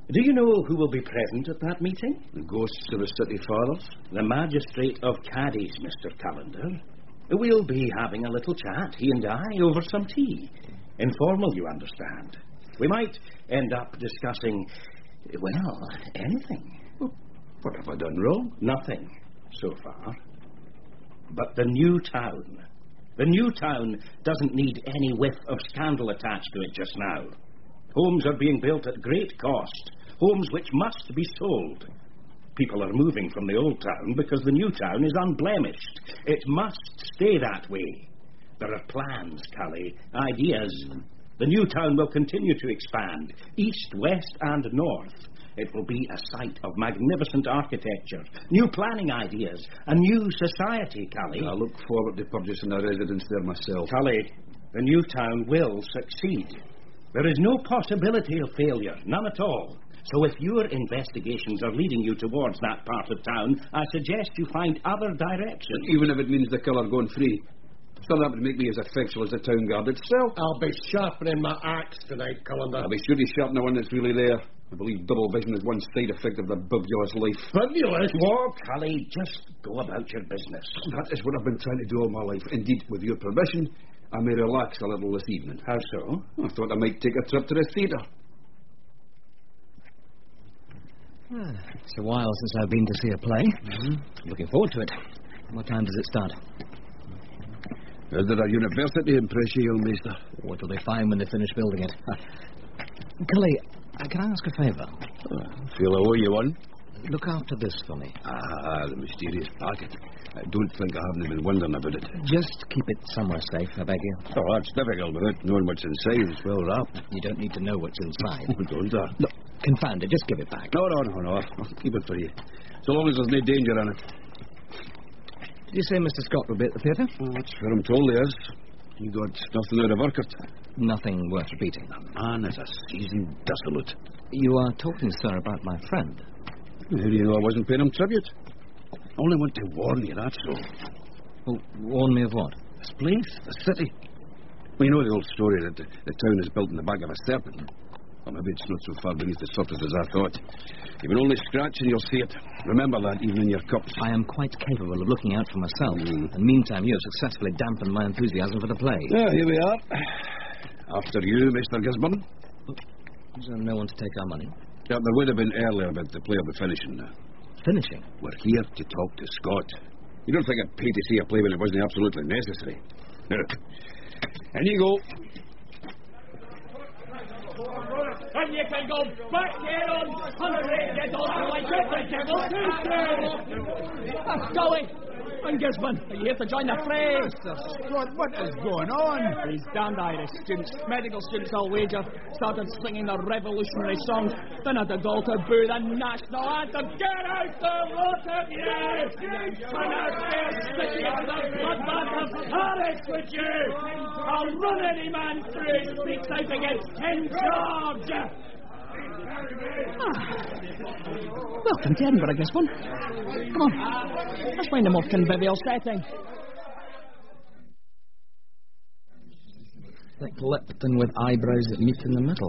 Do you know who will be present at that meeting? The ghosts of the city fathers? The magistrate of Cadiz, Mister Callender. We'll be having a little chat, he and I, over some tea. Informal, you understand. We might end up discussing, well, anything. What have I done wrong? Nothing, so far. But the new town. The new town doesn't need any whiff of scandal attached to it just now. Homes are being built at great cost. Homes which must be sold. People are moving from the old town because the new town is unblemished. It must stay that way. There are plans, Cully, ideas. The new town will continue to expand, east, west, and north. It will be a site of magnificent architecture, new planning ideas, a new society, Cully. I look forward to purchasing a residence there myself. Cully, the new town will succeed. There is no possibility of failure, none at all. So if your investigations are leading you towards that part of town, I suggest you find other directions. Even if it means the killer going free. Still, that would make me as effectual as the town guard itself. I'll be sharpening my axe tonight, Callender. I'll be sure to sharpen the one that's really there. I believe double vision is one side effect of the bubulous life. Bubulous? Walk, Cully, just go about your business. That is what I've been trying to do all my life. Indeed, with your permission, I may relax a little this evening. How so? I thought I might take a trip to the theatre. Ah, it's a while since I've been to see a play. Mm-hmm. Looking forward to it. What time does it start? Is there a university in Prussia, young maester? What will they find when they finish building it? Uh, Cully, uh, can I ask a favour? Uh, feel I owe you one. Look after this for me. Ah, the mysterious packet. I don't think I haven't been wondering about it. Just keep it somewhere safe, I beg you. Oh, that's difficult without knowing what's inside. It's well wrapped. You don't need to know what's inside. Oh, don't I? Look, confound it. Just give it back. No, no, no, no. I'll keep it for you. So long as there's no danger in it. Did you say Mister Scott will be at the theatre? Oh, that's where I'm told he is. He got nothing out of Urquhart. Nothing worth repeating. The man is a seasoned dissolute. You are talking, sir, about my friend. How do you know I wasn't paying him tribute? I only want to warn you, that's all. Well, warn me of what? This place, the city. Well, you know the old story that the, the town is built in the back of a serpent. Well, maybe it's not so far beneath the surface as I thought. You can only scratch and you'll see it. Remember that, even in your cups. I am quite capable of looking out for myself. Mm. And meantime, you have successfully dampened my enthusiasm for the play. Yeah, here we are. After you, Mister Gisborne. Is there no one to take our money? Yeah, there would have been earlier, but the play will be finishing now. Finishing? We're here to talk to Scott. You don't think I'd pay to see a play when it wasn't absolutely necessary? No. And you go. And you can go back here on Sunday, get on like the devil too. That's Gully. And Gisborne, are you here to join the fray? Mister Scott, what is going on? These damned Irish students, medical students, I'll wager, started singing the revolutionary songs. Then had the goal to boo the national anthem. Get out the lot of you! And I'll stay city of the bloodbath of Paris with you! I'll run any man through who speaks out against King George! Ah. Welcome to Edinburgh, Gisborne. Come on, let's find a more convivial setting. Thick Lipton with eyebrows that meet in the middle.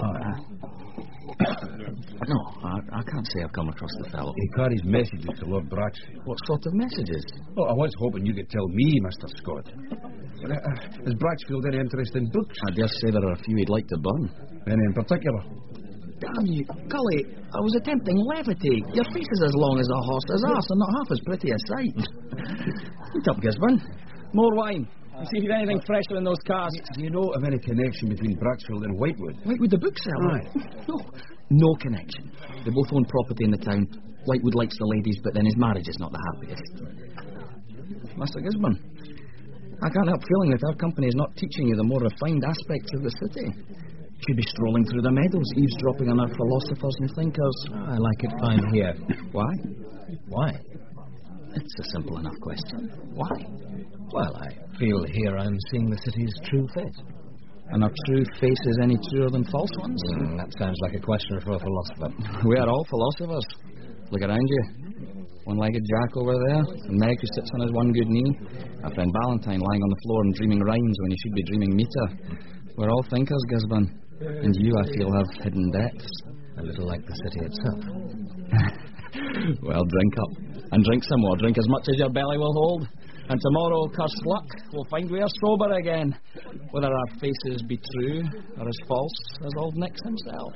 No, I, I can't say I've come across the fellow. He carries messages to Lord Bratchfield. What sort of messages? Oh, I was hoping you could tell me, Mister Scott. But, uh, has Bratchfield any interest in books? I just say there are a few he'd like to burn. Any in particular? Damn you, Cully, I was attempting levity. Your face is as long as a horse's arse and not half as pretty a sight. Eat up, Gisborne. More wine. And see if you've anything fresher in those casks. Do you know of any connection between Bratchfield and Whitewood? Whitewood, the bookseller? Aye. No, no connection. They both own property in the town. Whitewood likes the ladies, but then his marriage is not the happiest. Master Gisborne, I can't help feeling that our company is not teaching you the more refined aspects of the city. Should be strolling through the meadows, eavesdropping on our philosophers and thinkers. I like it fine here. Why? Why? It's a simple enough question. Why? Well, I feel here I'm seeing the city's true face. And are true faces any truer than false ones? Mm, that sounds like a question for a philosopher. We are all philosophers. Look around you. One-legged Jack over there, and Meg who sits on his one good knee, our friend Valentine lying on the floor and dreaming rhymes when he should be dreaming meter. We're all thinkers, Gisborne. And you, I feel, have hidden depths. A little like the city itself. Well, drink up. And drink some more. Drink as much as your belly will hold. And tomorrow, curse luck, we'll find we are sober again. Whether our faces be true or as false as old Nix himself.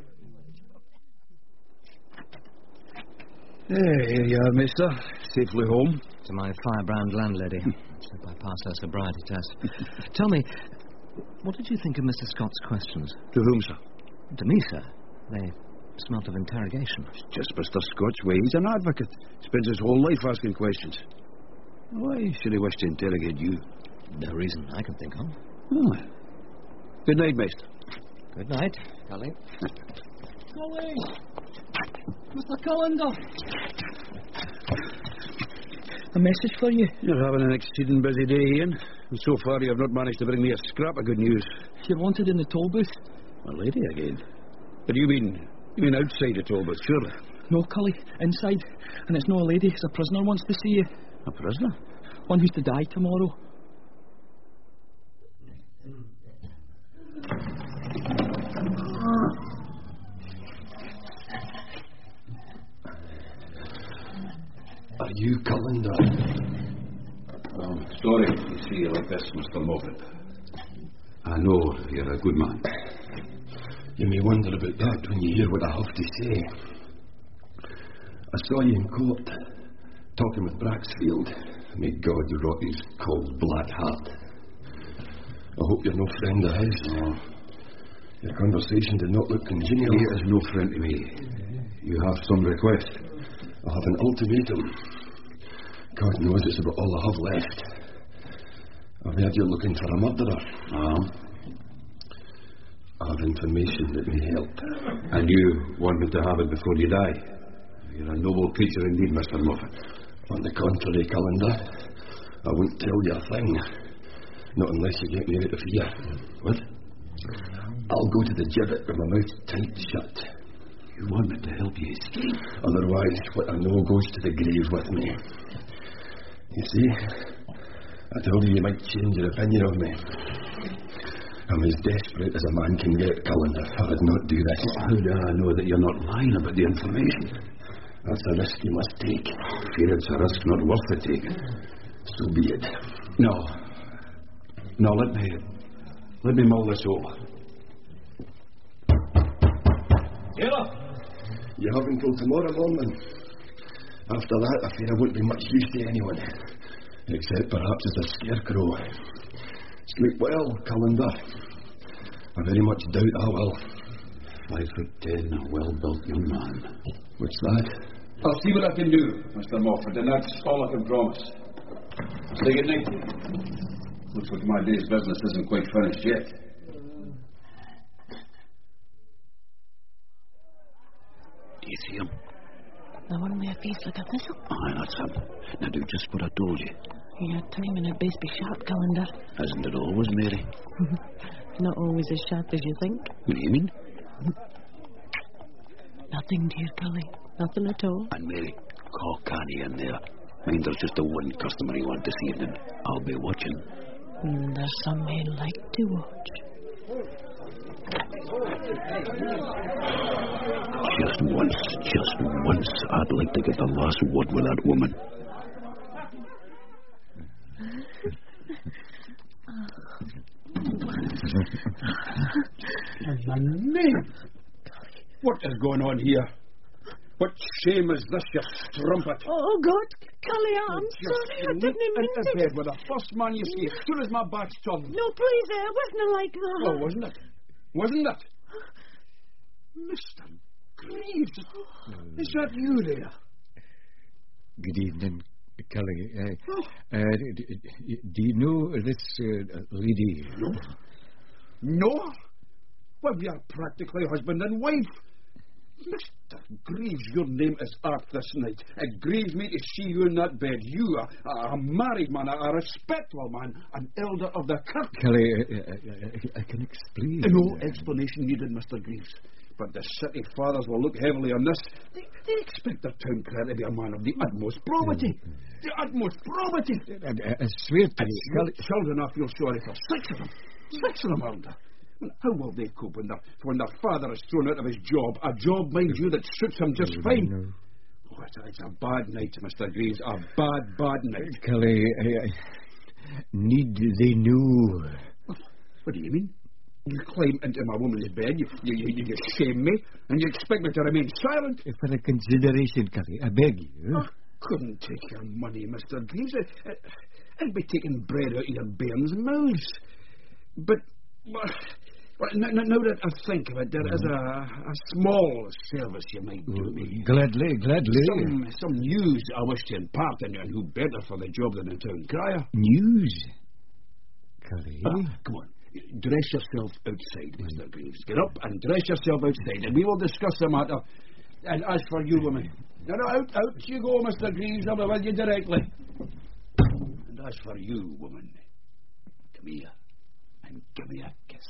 Hey, here you are, mister. Safely home. To my firebrand landlady. Hope I pass her sobriety test. Tell me, what did you think of Mister Scott's questions? To whom, sir? To me, sir. They smelt of interrogation. It's just Mister Scott's way. He's an advocate. Spends his whole life asking questions. Why should he wish to interrogate you? No reason I can think of. Oh. Good night, master. Good night, Cully. Cully! Mister Callender! A message for you. You're having an exceeding busy day, Ian. And so far you have not managed to bring me a scrap of good news. You're wanted in the toll booth. A lady again? But you mean, you mean outside the toll booth, surely? No, Cully, inside. And it's no a lady, it's a prisoner wants to see you. A prisoner? One who's to die tomorrow. Are you Callender? I'm sorry to see you like this, Mister Moffat. I know you're a good man. You may wonder about that when you hear what I have to say. I saw you in court, talking with Braxfield. May God rot his cold black heart. I hope you're no friend of his. No. Your conversation did not look congenial. He is no friend to me. You have some request? I have an ultimatum. God knows it's about all I have left. I've heard you're looking for a murderer. Ah. I have information that may help. And you want me to have it before you die? You're a noble creature indeed, Mister Moffat. On the contrary, Callender, I won't tell you a thing. Not unless you get me out of here. What? I'll go to the gibbet with my mouth tight shut. You want me to help you escape? Otherwise, what I know goes to the grave with me. You see, I told you you might change your opinion of me. I'm as desperate as a man can get, Callender. I would not do this. How do I know that you're not lying about the information? That's a risk you must take. Fear it's a risk not worth the taking. So be it. No. No, let me... Let me mull this over. Get up! You have until tomorrow morning. After that, I fear I won't be much use to anyone. Except perhaps as a scarecrow. Sleep well, Callender. I very much doubt I will. Five foot ten, a well-built young man. What's that? I'll see what I can do, Mister Moffat, and that's all I can promise. Say good night. Looks like my day's business isn't quite finished yet. Do you see him? The one with a face like a thistle? Aye, that's him. Now do just what I told you. Your timing had best be sharp, Callender. Hasn't it always, Mary? Not always as sharp as you think. What do you mean? Nothing, dear Cully. Nothing at all. And Mary, call Connie in there. Mind there's just a one customer you want this evening. I'll be watching. Mm, there's some men like to watch. Just once, just once, I'd like to get the last word with that woman. And my name! What is going on here? What shame is this, you strumpet? Oh, God, Cully, I'm sorry. I didn't mean into to. bed with the first man you see as soon as my back's turned. No, please, uh, it wasn't like that. Oh, wasn't it? Wasn't it? Mister Greaves, is that you there? Good evening, Cully. Uh, uh, d- d- do you know this uh, lady? No. No? Well, we are practically husband and wife. Mister Greaves, your name is Art this night. It grieves me to see you in that bed. You are a married man, a, a respectable man, an elder of the kirk. Cully, uh, uh, I can explain. No explanation needed, Mister Greaves. But the city fathers will look heavily on this. They, they expect their town clerk to be a man of the utmost probity. The utmost probity. I, I swear to you, Cully. Children, I feel sorry for. Six of them. Six of them, elder. How will they cope when their, when their father is thrown out of his job? A job, mind you, that suits him just fine. Oh, it's, a, it's a bad night, Mister Greaves. A bad, bad night. Cully, I, I need they know. What, what do you mean? You climb into my woman's bed, you, you, you, you shame me, and you expect me to remain silent? For a consideration, Cully, I beg you. I couldn't take your money, Mister Greaves. I, I, I'd be taking bread out of your bairns' mouths. But, well, well, now, now that I think of it, there is a, a small service you might do me. Gladly, gladly. Some, some news I wish to impart on you, and who better for the job than a town crier? News? Cully? Ah, come on. Dress yourself outside, Mister Greaves. Get up and dress yourself outside, and we will discuss the matter. And as for you, woman, no, no, out, out you go, Mister Greaves. I'll be with you directly. And as for you, woman, come here and give me a kiss.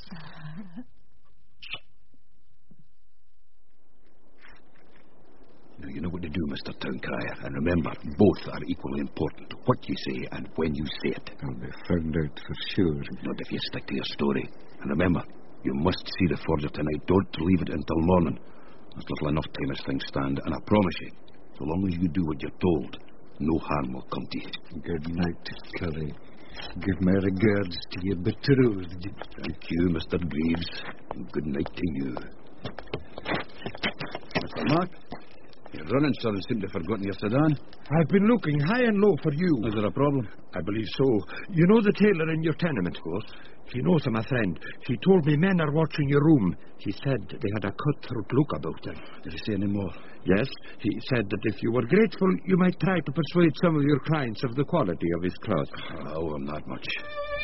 Now, you know what to do, Mister Town Crier, and remember, both are equally important. What you say and when you say it. I'll be found out for sure. Not if you stick to your story. And remember, you must see the forger tonight. Don't leave it until morning. There's little enough time as things stand, and I promise you, so long as you do what you're told, no harm will come to you. Good night, Cully. Give my regards to your betrothed. Thank you, Mister Greaves. And good night to you. Mister Mark? You're running, sir, and seem to have forgotten your sedan. I've been looking high and low for you. Is there a problem? I believe so. You know the tailor in your tenement? Of course. He knows him, my friend. He told me men are watching your room. He said they had a cutthroat look about them. Did he say any more? Yes. He said that if you were grateful, you might try to persuade some of your clients of the quality of his cloth. I owe him that much.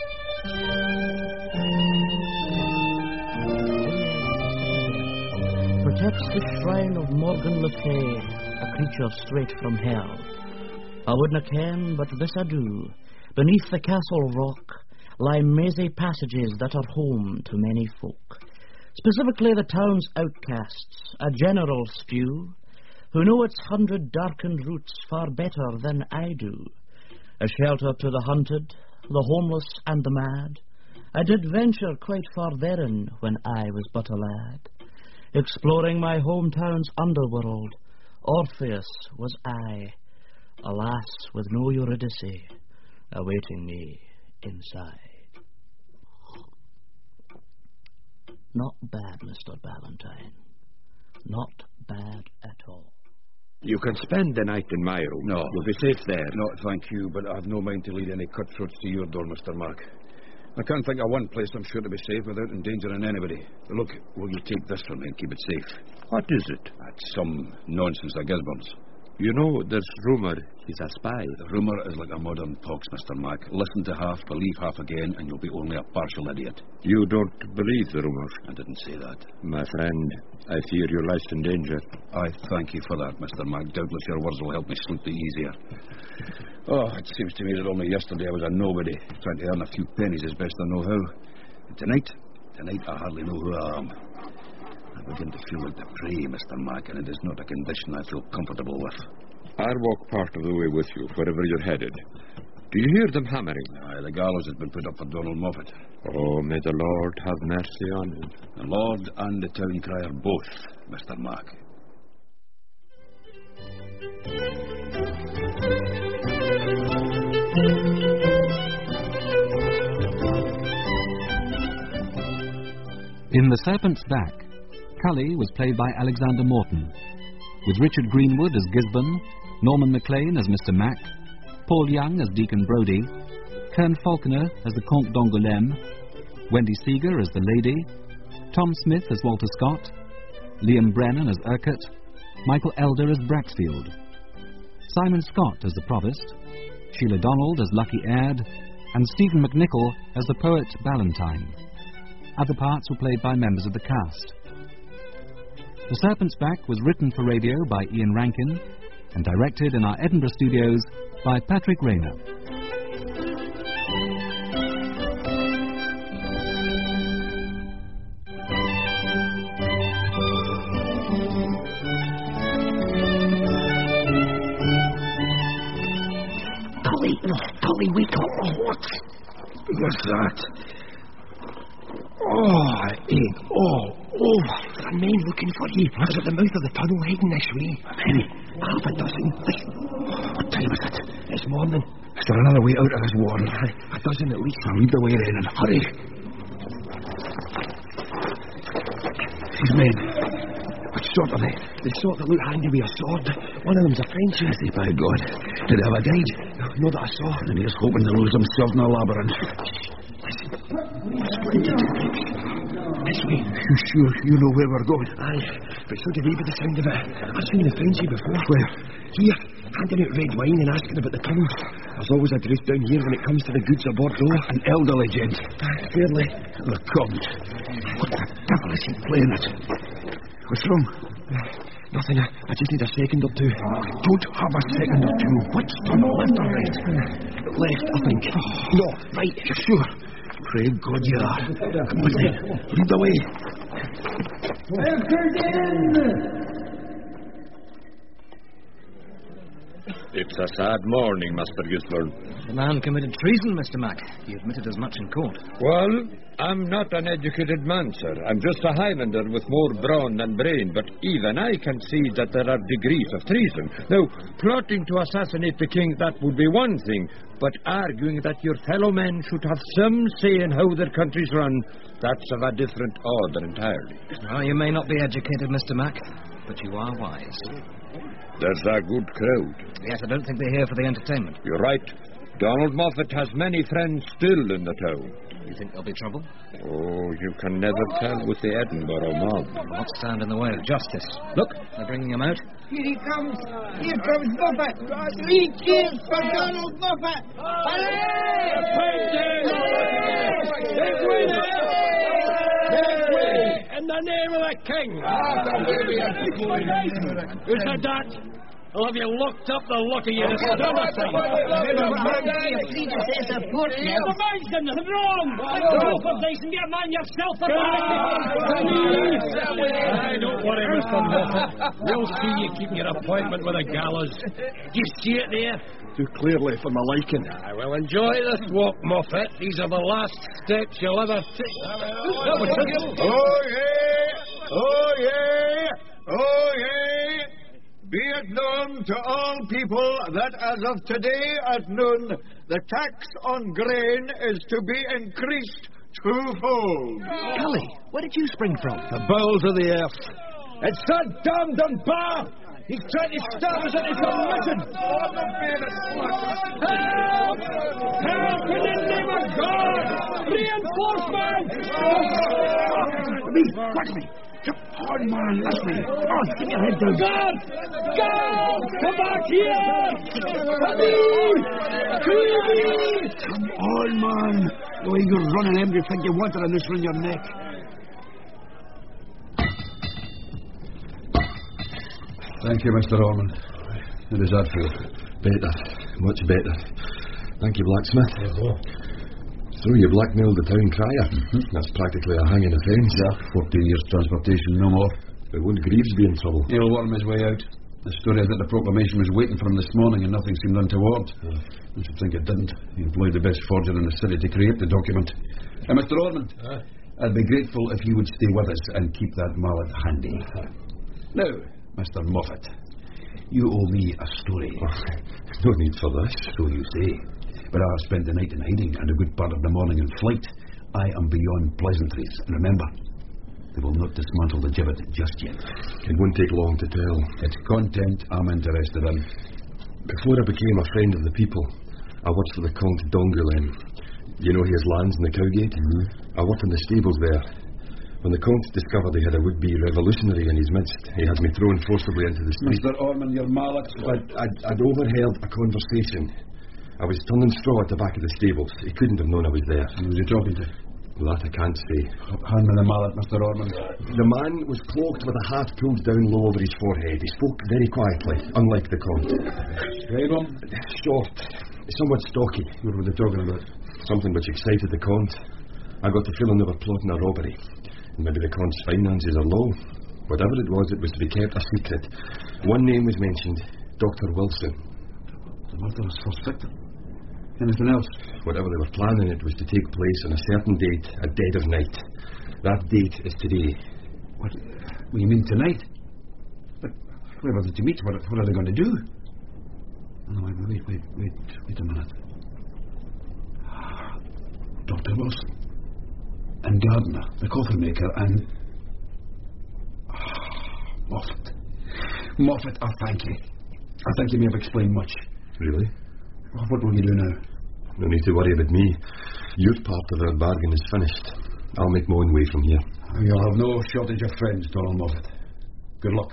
Protects the shrine of Morgan Le Fay, a creature straight from hell. I wouldna ken, but this I do. Beneath the castle rock lie mazy passages that are home to many folk. Specifically the town's outcasts, a general few, who know its hundred darkened roots far better than I do. A shelter to the hunted, the homeless and the mad. I did venture quite far therein when I was but a lad. Exploring my hometown's underworld, Orpheus was I, alas, with no Eurydice, awaiting me inside. Not bad, Mister Ballantyne. Not bad at all. You can spend the night in my room. No. You'll be safe there. No, thank you, but I've no mind to lead any cutthroats to your door, Mister Mark. I can't think of one place I'm sure to be safe without endangering anybody. Look, will you take this from me and keep it safe? What is it? That's some nonsense of Gisborne's. You know, there's rumour he's a spy. The rumour is like a modern pox, Mister Mac. Listen to half, believe half again, and you'll be only a partial idiot. You don't believe the rumour? I didn't say that. My friend, I fear your life's in danger. I thank you for that, Mister Mac. Doubtless your words will help me sleep the easier. Oh, it seems to me that only yesterday I was a nobody, trying to earn a few pennies as best I know how. And tonight, tonight I hardly know who I am. I begin to feel like the prey, Mister Mac, and it is not a condition I feel comfortable with. I'll walk part of the way with you, wherever you're headed. Do you hear them hammering? Aye, the gallows has been put up for Donald Moffat. Oh, may the Lord have mercy on him. The Lord and the town crier both, Mister Mac. In The Serpent's Back, Cully was played by Alexander Morton, with Richard Greenwood as Gisborne, Norman MacLean as Mister Mac, Paul Young as Deacon Brodie, Kern Falconer as the Comte d'Angoulême, Wendy Seeger as the Lady, Tom Smith as Walter Scott, Liam Brennan as Urquhart, Michael Elder as Braxfield, Simon Scott as the Provost, Sheila Donald as Lucky Aird, and Stephen McNichol as the poet Ballantyne. Other parts were played by members of the cast. The Serpent's Back was written for radio by Ian Rankin and directed in our Edinburgh studios by Patrick Rayner. Cully, Cully, wake up. What? What's that? Oh, it ain't all over. There's a man looking for you. I was at the mouth of the tunnel heading this way. Many? Half a dozen. Listen. What time is it? It's morning. Is there another way out of this warren? A dozen at least. I'll lead the way then and hurry. These men. What sort are they? The sort that look handy with a sword. One of them's a Frenchman. Is he, by God? Did they have a guide? No, no that I saw. And he's hoping to lose himself in a labyrinth. Listen. Splendid. This way. You sure you know where we're going? Aye, but so did we by the sound of it. I've seen the Frenchy before. Where? Here, handing out red wine and asking about the tunnels. There's always a grace down here when it comes to the goods aboard though. An elderly gent. Aye, fairly. The Count. What the devil is he playing at? What's wrong? Uh, nothing. I, I just need a second or two. Don't have a second or two. Which tunnel, left or right? Left, I think. Oh. No, right. You're sure? Pray God you are. Come on then. Lead the way. It's a sad morning, Master Gisborne. The man committed treason, Mister Mac. He admitted as much in court. Well, I'm not an educated man, sir. I'm just a Highlander with more brawn than brain, but even I can see that there are degrees of treason. Now, plotting to assassinate the king, that would be one thing, but arguing that your fellow men should have some say in how their countries run, that's of a different order entirely. Well, you may not be educated, Mister Mac, but you are wise. There's a good crowd. Yes, I don't think they're here for the entertainment. You're right. Donald Moffat has many friends still in the town. You think there'll be trouble? Oh, you can never tell with the Edinburgh mob. Not stand in the way of justice. Look, they're bringing him out. Here he comes. Here comes Moffat. Three cheers for Donald Moffat. Hooray! This way, this way! In the name of the king! Who said that? I'll have you locked up the lot of you this summer time. Never mind, your predecessor, Portneuf. The man's done nothing wrong. Go for decent, get a man yourself for Aye, don't worry, Mister Moffat. We'll see you keep your appointment with the gallows. Do you see it there? Too clearly for my liking. I will enjoy this walk, Moffat. These are the last steps you'll ever take. Oh, yeah! Oh, yeah! Oh, yeah! Be it known to all people that as of today at noon, the tax on grain is to be increased twofold. Cully, where did you spring from? The bowels of the earth. It's that damn Dunbar! He's trying to starve us at his own mission! Help! Help in the name of God! Reinforcements! Me, watch me! Come on, man, that's me. Oh, keep your head down. God! God! Come back here! Come Come on, man. The way you're running, everything you wanted on this round your neck. Thank you, Mister Ormond. How does that feel? Better. Much better. Thank you, blacksmith. So you blackmailed the town crier. Mm-hmm. That's practically a hanging offence. Yeah, fourteen years transportation, no more. But wouldn't Greaves be in trouble? He'll worm his way out. The story is that the proclamation was waiting for him this morning and nothing seemed untoward. Yeah. I should think it didn't. He employed the best forger in the city to create the document. Uh, Mister Ormond, uh. I'd be grateful if you would stay with us and keep that mallet handy. Uh. Now, Mister Moffat, you owe me a story. No need for this. So you say. But I spent the night in hiding and a good part of the morning in flight. I am beyond pleasantries. And remember, they will not dismantle the gibbet just yet. It won't take long to tell. It's content I'm interested in. Before I became a friend of the people, I worked for the Comte d'Angoulême. You know he has lands in the Cowgate? Mm-hmm. I worked in the stables there. When the Comte discovered he had a would-be revolutionary in his midst, he had me thrown forcibly into the street. Mister Ormond, your mallet... But I'd, I'd overheard a conversation. I was turning straw at the back of the stables. He couldn't have known I was there. Who was he talking to? Well, that I can't say. Hand me the mallet, Mister Ormond. The man was cloaked with a hat pulled down low over his forehead. He spoke very quietly, unlike the Comte. Describe him. Short, somewhat stocky. What were they talking about? Something which excited the Comte. I got the feeling they were plotting a robbery. And maybe the Comte's finances are low. Whatever it was, it was to be kept a secret. One name was mentioned, Doctor Wilson. The murderer's first victim. Anything else? Whatever they were planning, it was to take place on a certain date at dead of night. That date is today. What, what do you mean tonight? But where are they to meet? What, what are they going to do? No, wait, wait, wait, wait, wait a minute. Doctor Wilson. And Gardner, the coffin maker, and... Moffat. Moffat, I thank you. I think you may have explained much. Really? Well, what will you do now? No need to worry about me. Your part of our bargain is finished. I'll make my own way from here. You'll have no shortage of friends, Donald Moffat. Good luck.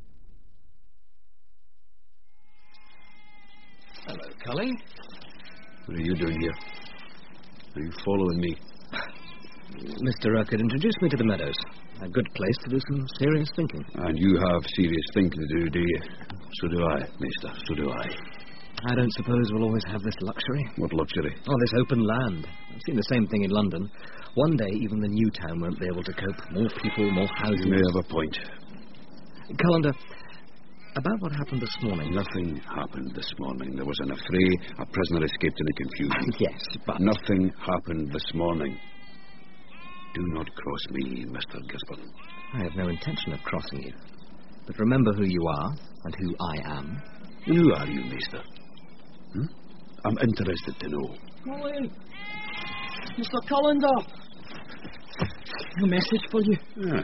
Hello, Cully. What are you doing here? Are you following me? Mister Urquhart introduced me to the Meadows. A good place to do some serious thinking. And you have serious thinking to do, do you? So do I, mister, so do I. I don't suppose we'll always have this luxury. What luxury? Oh, this open land. I've seen the same thing in London. One day, even the new town won't be able to cope. More people, more houses. You may have a point. Callender, about what happened this morning. Nothing happened this morning. There was an affray. A prisoner escaped in the confusion. Yes, but... Nothing happened this morning. Do not cross me, Mister Gisborne. I have no intention of crossing you. But remember who you are and who I am. And who are you, mister? Hmm? I'm interested to know. Colin! Mister Callender! A message for you. Ah.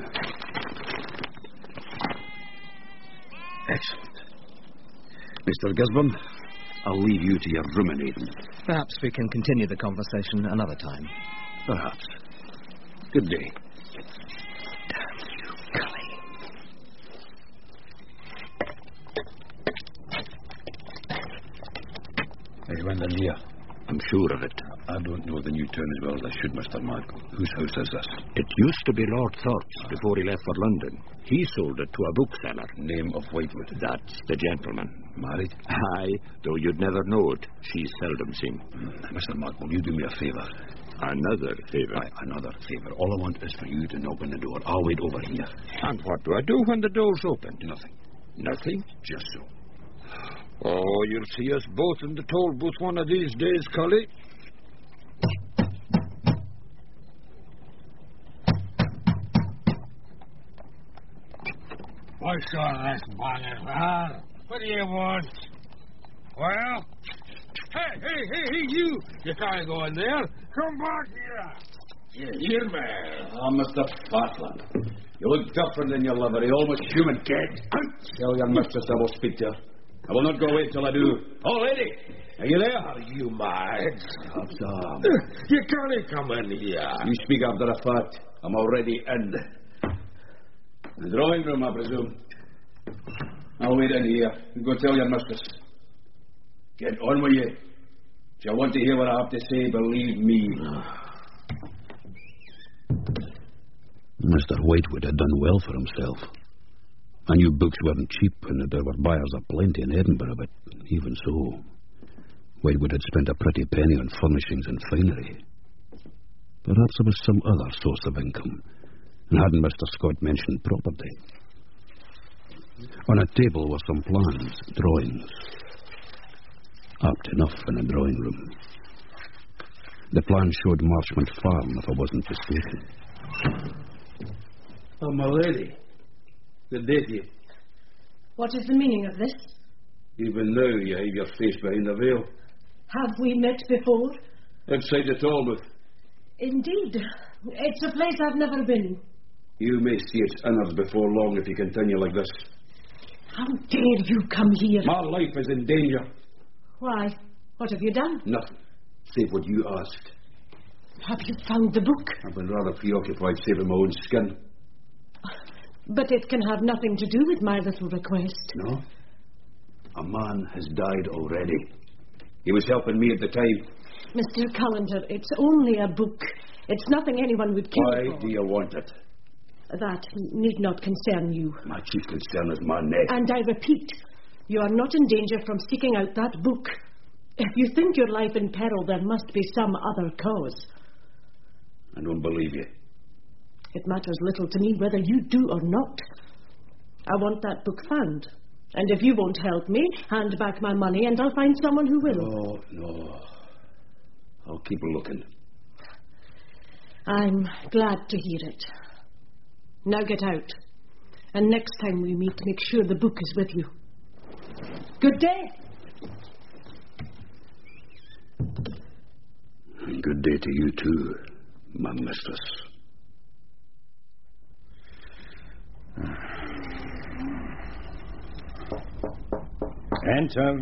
Excellent. Mister Gisborne, I'll leave you to your ruminating. Perhaps we can continue the conversation another time. Perhaps. Good day. Damn you, Cully. Hey, Wendell here. I'm sure of it. I don't know the new town as well as I should, Mister Mark. Whose house is this? It used to be Lord Thorpe's before he left for London. He sold it to a bookseller. Name of Whitewood. That's the gentleman. Married? Aye, though you'd never know it. She's seldom seen. Mm, Mister Mark, will you do me a favour? Another favour? Aye, another favour. All I want is for you to knock on the door. I'll wait over here. And what do I do when the door's opened? Nothing. Nothing? Just so. Oh, you'll see us both in the toll booth one of these days, Cully. What's all this bother, huh? What do you want? Well? Hey, hey, hey, hey, you! You can't go in there. Come back here. You hear me? Oh, Mister Fatland. You look different in your livery, almost human, kid. Tell your mistress I will speak to her. I will not go away till I do. Oh, lady! Are you there? Are you mad? Stop, stop. You can't come in here. You speak after a fact. I'm already in. The drawing room, I presume. I'll wait in here. You go tell your mistress. Get on with you. If you want to hear what I have to say, believe me. Mister Whitewood had done well for himself. I knew books weren't cheap and that there were buyers aplenty in Edinburgh, but even so, Whitewood had spent a pretty penny on furnishings and finery. Perhaps there was some other source of income, and hadn't Mister Scott mentioned property. On a table were some plans, drawings. Apt enough in a drawing room. The plan showed Marchmont Farm, if I wasn't mistaken. Oh, my lady. Good day to you. What is the meaning of this? Even now you hide your face behind the veil. Have we met before? Outside the Talbot. Indeed. It's a place I've never been. You may see its innards before long if you continue like this. How dare you come here? My life is in danger. Why? What have you done? Nothing, save what you asked. Have you found the book? I've been rather preoccupied saving my own skin. But it can have nothing to do with my little request. No? A man has died already. He was helping me at the time. Mister Callender, it's only a book. It's nothing anyone would kill Why for. do you want it? That need not concern you. My chief concern is my neck. And I repeat, you are not in danger from seeking out that book. If you think your life in peril, there must be some other cause. I don't believe you. It matters little to me whether you do or not. I want that book found. And if you won't help me, hand back my money and I'll find someone who will. No, no. I'll keep looking. I'm glad to hear it. Now get out. And next time we meet, make sure the book is with you. Good day. Good day to you too, my mistress. Enter.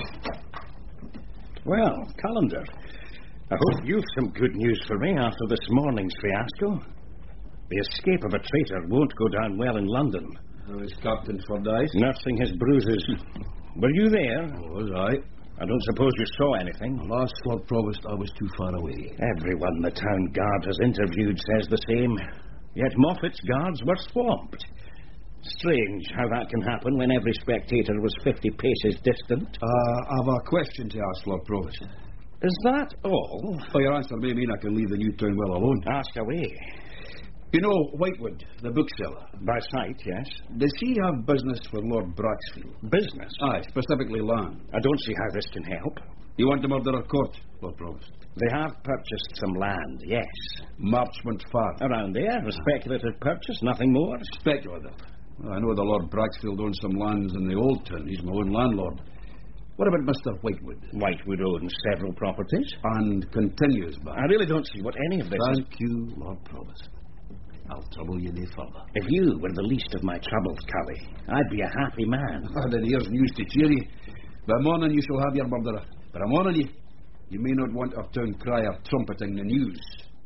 Well, Callender, I hope you've some good news for me after this morning's fiasco. The escape of a traitor won't go down well in London. How is Captain Fordyce? Nursing his bruises. Were you there? Oh, was I? I don't suppose you saw anything. Last Lord Provost, I was too far away. Everyone the town guard has interviewed says the same. Yet Moffat's guards were swamped. Strange how that can happen when every spectator was fifty paces distant. Uh, I have a question to ask, Lord Provost. Is that all? Oh, your answer may mean I can leave the new town well alone. Ask away. You know Whitewood, the bookseller? By sight, yes. Does he have business with Lord Braxfield? Business? Aye, specifically land. I don't see how this can help. You want to murder a court, Lord Provost? They have purchased some land, yes. Marchmont Farm? Around there, a speculative purchase, nothing more. Speculative? Well, I know the Lord Braxfield owns some lands in the Old Town. He's my own landlord. What about Mister Whitewood? Whitewood owns several properties. And continues, but I really don't see what any of this Thank is. you, Lord Provost. I'll trouble you no further. If you were the least of my troubles, Cully, I'd be a happy man. Ah, then here's news to cheer you. By morning you shall have your murderer. But I'm warning you, you may not want our town crier trumpeting the news.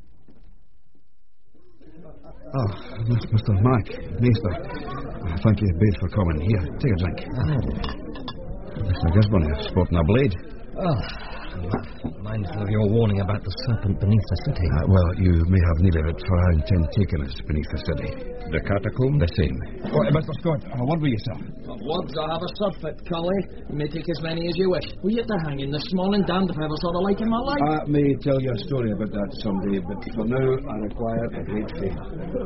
Oh, Mister Mac, Maester, thank you both for coming. Here, take a drink. Mister Gisborne, sporting a blade. Oh, mindful of your warning about the serpent beneath the city. Uh, well, you may have need of it, for I intend taking us beneath the city. The catacomb? The same. Oh, Mister Scott, I want with you, sir. Words, I have a surfeit, Cully. You may take as many as you wish. We at the hanging this morning, damned if I ever saw the like in my life. I may tell you a story about that someday, but for now I require a great favour.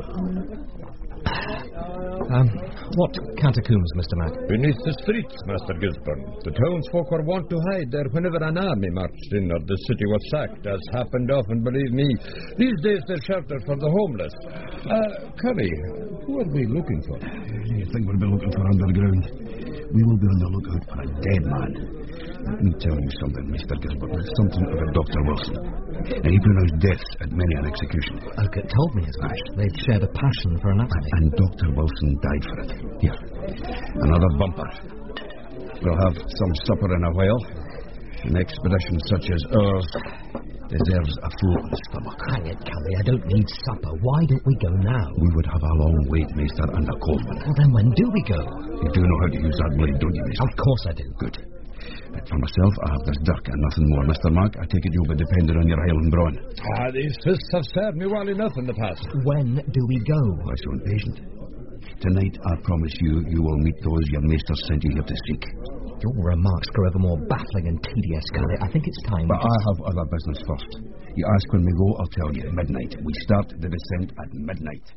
Um, what catacombs, Mister Mac? Beneath the streets, Master Gisborne. The townsfolk were wont to hide there whenever an army marched in or the city was sacked, as happened often, believe me. These days they're shelter for the homeless. Uh, Curry, who are we looking for? You think we'll be looking for underground? We will be on the lookout for a dead man. Let me tell you something, Mister Gisborne. Something about Doctor Wilson. And he pronounced deaths at many an execution. Elkett told me as much. They'd shared a passion for anatomy. And Doctor Wilson died for it. Here, another bumper. We'll have some supper in a while. An expedition such as ours deserves a full stomach. Hang it, Cully, I don't need supper. Why don't we go now? We would have a long wait, Maester, and a cold one. Well, then when do we go? You do know how to use that blade, don't you, Maester? Of course I do. Good. But for myself, I have this dirk and nothing more. Mister Mark, I take it you'll be dependent on your Highland brawn. Ah, these fists have served me well enough in the past. When do we go? Why so impatient? Tonight, I promise you, you will meet those your maester sent you here to seek. Your remarks grow ever more baffling and tedious, Cully. I think it's time. But I have other business first. You ask when we go, I'll tell you. Midnight. We start the descent at midnight.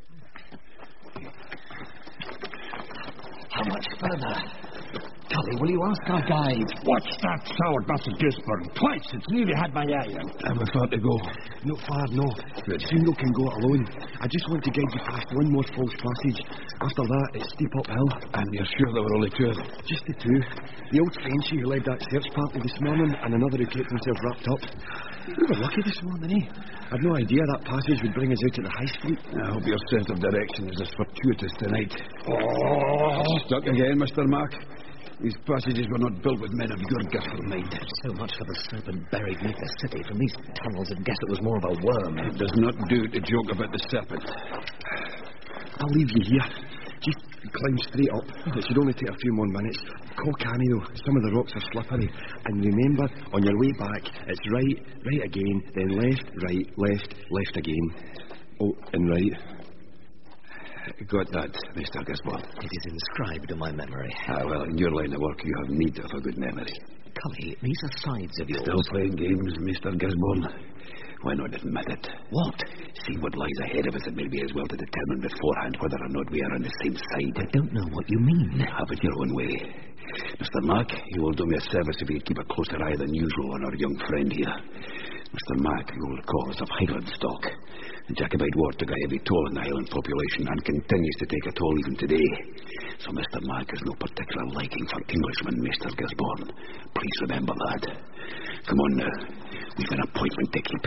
How much further? Cully, will you ask our guide? Watch that sword, Master Gisborne. Twice, it's nearly had my eye. How far to go? Not far, no. But soon you can go it alone. I just want to guide you past one more false passage. After that, it's steep uphill. And you're sure there were only two of them? Just the two. The old Frenchy who led that search party this morning, and another who kept himself wrapped up. We were lucky this morning, eh? I'd no idea that passage would bring us out at the High Street. I hope your sense of direction is as fortuitous tonight. Oh, stuck again, Mister Mark. These passages were not built with men of your gutful mind. So much for the serpent buried beneath the city. From these tunnels, I'd guess it was more of a worm. It does not do to joke about the serpent. I'll leave you here. Just climb straight up. It should only take a few more minutes. Call Canny, though. Some of the rocks are slippery. And remember, on your way back, it's right, right again, then left, right, left, left again. Oh, and right. Got that, Mister Gisborne. It is inscribed in my memory. Ah, well, in your line of work, you have need of a good memory. Cully, these are sides of yours. Still playing games, Mister Gisborne? Why not admit it? What? See what lies ahead of us. It may be as well to determine beforehand whether or not we are on the same side. I don't know what you mean. Have it your own way. Mister Mark, you will do me a service if you keep a closer eye than usual on our young friend here. Mister Mack, you'll recall, is of Highland stock. The Jacobite war took a heavy toll on the Highland population and continues to take a toll even today. So Mister Mack has no particular liking for Englishmen, Mister Gisborne. Please remember that. Come on now. We've an appointment to keep.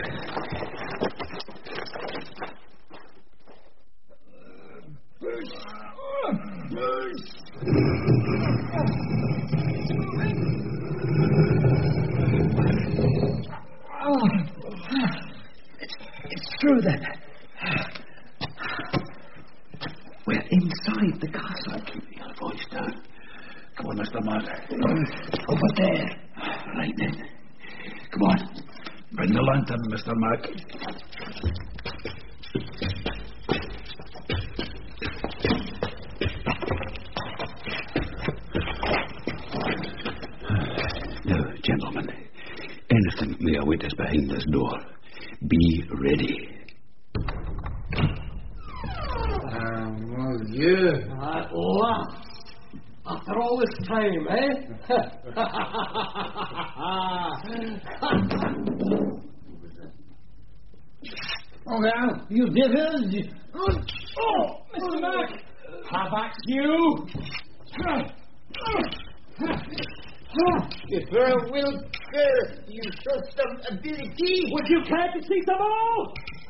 Oh, it's, it's true then. We're inside the castle. Keep your voice down. Come on, Mister Mack. Over there. Right then. Come on. Bring the lantern, Mister Mack. Now, gentlemen, anything may await us behind this door. Be ready. Ah, mon Dieu. At last. After all this time, eh? Oh, well, you did it. Oh, Mister Mack. How about you? You very well, sir. You show some ability. Would you care to see some more?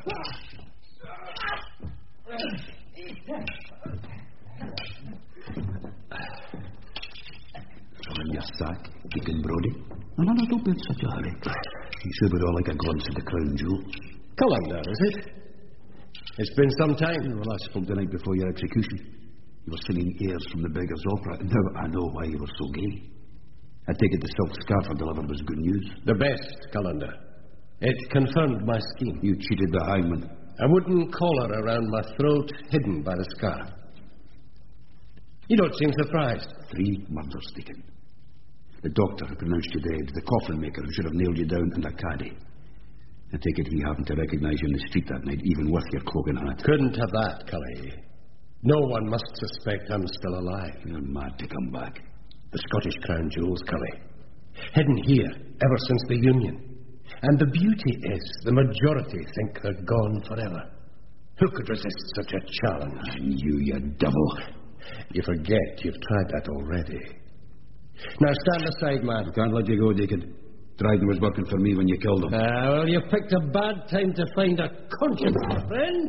On your sack, Deacon Brodie. No, no, no, don't be in such a hurry. You sure would all like a glimpse of the crown jewel. Callander, is it? It's been some time. Well, I spoke the night before your execution. You were singing airs from the Beggar's Opera. Now I know why you were so gay. I take it the silk scarf I delivered was good news. The best, Callander. It confirmed my scheme. You cheated the hangman. A wooden collar around my throat, hidden by the scarf. You don't seem surprised. Three murders, Deacon. The doctor who pronounced you dead, the coffin maker who should have nailed you down, and a caddy. I take it he happened to recognise you in the street that night, even with your cloak and hat. Couldn't have that, Cully. No one must suspect I'm still alive. You're mad to come back. The Scottish crown jewels, Cully. Hidden here ever since the Union. And the beauty is, the majority think they're gone forever. Who could resist such a challenge? And you, you devil. You forget you've tried that already. Now stand aside, man. I can't let you go, Deacon. Dryden was working for me when you killed him. Ah, well, you picked a bad time to find a conscience, my friend.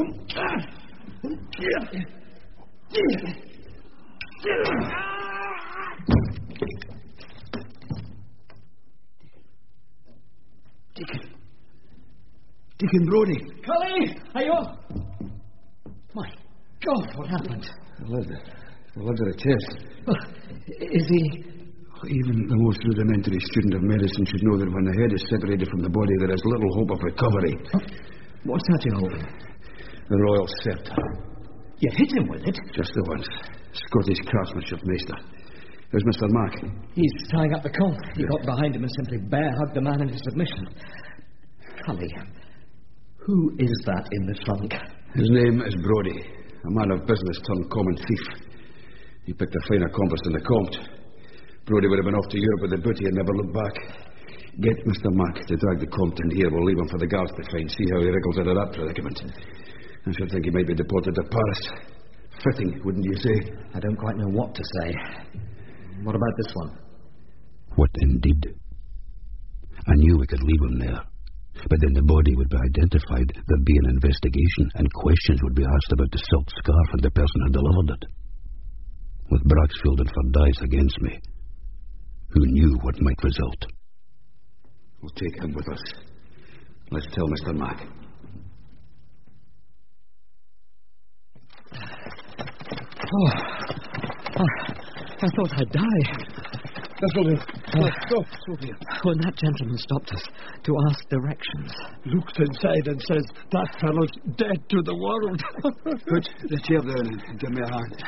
Deacon. Deacon Brodie. Cully, are you up? My God, what happened? I lived it. I lived at a test. Well, is he... Even the most rudimentary student of medicine should know that when the head is separated from the body, there is little hope of recovery. What's that you hold? The royal sceptre. You hit him with it? Just the once. Scottish craftsmanship, Maester. There's Mister Mack. He's tying up the colt. He got behind him and simply bear-hugged the man into submission. Cully, who is that in the trunk? His name is Brodie, a man of business turned common thief. He picked a fine accomplice in the Comte. Brodie would have been off to Europe with the booty and never looked back. Get Mister Mack to drag the Comte in here. We'll leave him for the guards to find. See how he wriggles out of that predicament. I should think he might be deported to Paris. Fitting, wouldn't you say? I don't quite know what to say. What about this one? What indeed? I knew we could leave him there. But then the body would be identified, there'd be an investigation, and questions would be asked about the silk scarf and the person who delivered it. With Braxfield and Fordyce against me, who knew what might result? We'll take him with us. Let's tell Mister Mack. Oh, oh, I thought I'd die. This will do. Let's go, Sophia. When that gentleman stopped us to ask directions. Looks inside and says, that fellow's dead to the world. Put the chair down and give me a hand.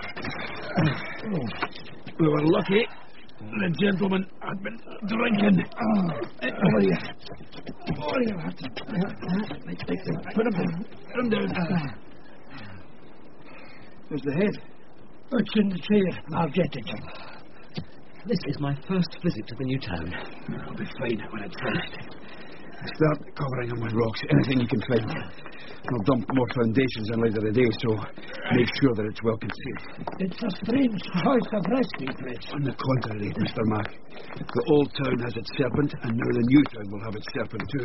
Oh, we were lucky. The gentleman had been drinking. Oh, over here. Over here. Put him down. Put him down. There's the head. It's in the chair. I'll get it. This is my first visit to the new town. I'll be fine when it's finished. Start covering them with rocks, anything you can find. I'll dump more foundations in later today, so make sure that it's well concealed. It's a strange choice of resting place. On the contrary, Mister Mac, the old town has its serpent, and now the new town will have its serpent too.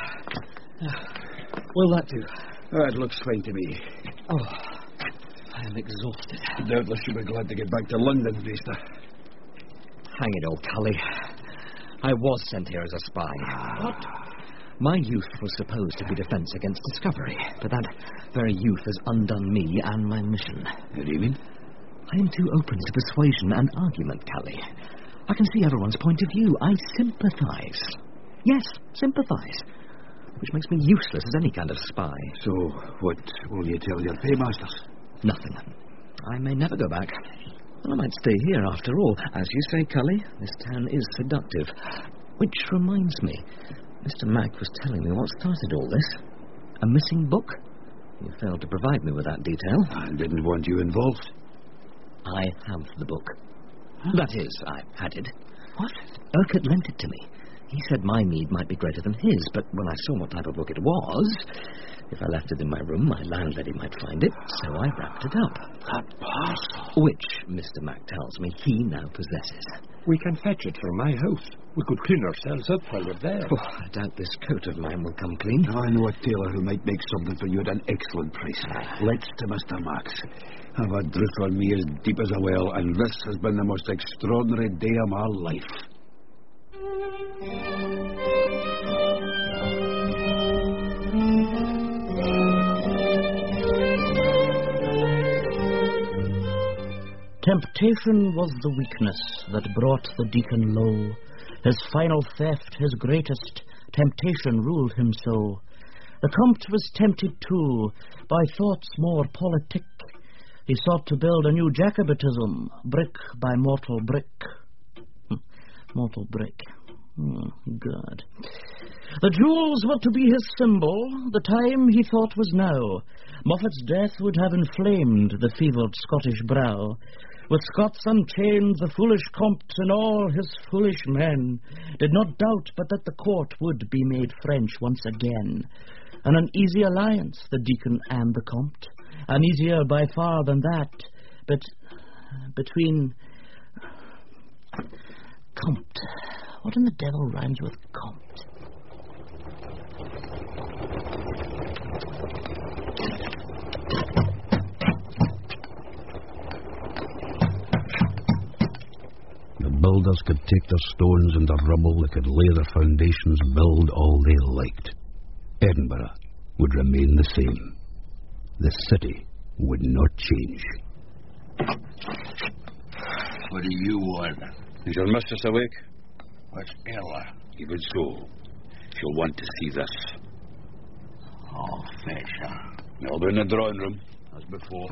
Will that do? Oh, it looks fine to me. Oh, I am exhausted. Doubtless you'll be glad to get back to London, Vista. Hang it all, Cully. I was sent here as a spy. What? My youth was supposed to be defense against discovery, but that very youth has undone me and my mission. What do you mean? I am too open to persuasion and argument, Cully. I can see everyone's point of view. I sympathise. Yes, sympathise. Which makes me useless as any kind of spy. So, what will you tell your paymasters? Nothing. I may never go back. Well, I might stay here after all. As you say, Cully, this town is seductive. Which reminds me, Mister Mac was telling me what started all this. A missing book? You failed to provide me with that detail. I didn't want you involved. I have the book. Huh? That is, I had it. What? Urquhart lent it to me. He said my need might be greater than his, but when I saw what type of book it was, if I left it in my room, my landlady might find it, so I wrapped it up. That parcel? Which, Mister Mac tells me, he now possesses. We can fetch it from my house. We could clean ourselves up while we're there. Oh, I doubt this coat of mine will come clean. I know a tailor who might make something for you at an excellent price. Let's to Mister Mac's. I've had drift on me as deep as a well, and this has been the most extraordinary day of my life. Temptation was the weakness that brought the deacon low. His final theft, his greatest temptation, ruled him so. The Comte was tempted too by thoughts more politic. He sought to build a new Jacobitism, brick by mortal brick. Mortal brick. Oh, God. The jewels were to be his symbol. The time, he thought, was now. Moffat's death would have inflamed the fevered Scottish brow. With Scots unchained, the foolish Comte and all his foolish men did not doubt but that the court would be made French once again. An uneasy alliance, the deacon and the Comte. An easier by far than that, but between... Comte. What in the devil rhymes with Comte? The builders could take their stones and their rubble, they could lay their foundations, build all they liked. Edinburgh would remain the same. The city would not change. What do you want? Is your mistress awake? What's Ella? Even so, she'll want to see this. Oh, Fisher. I'll be in the drawing room, as before.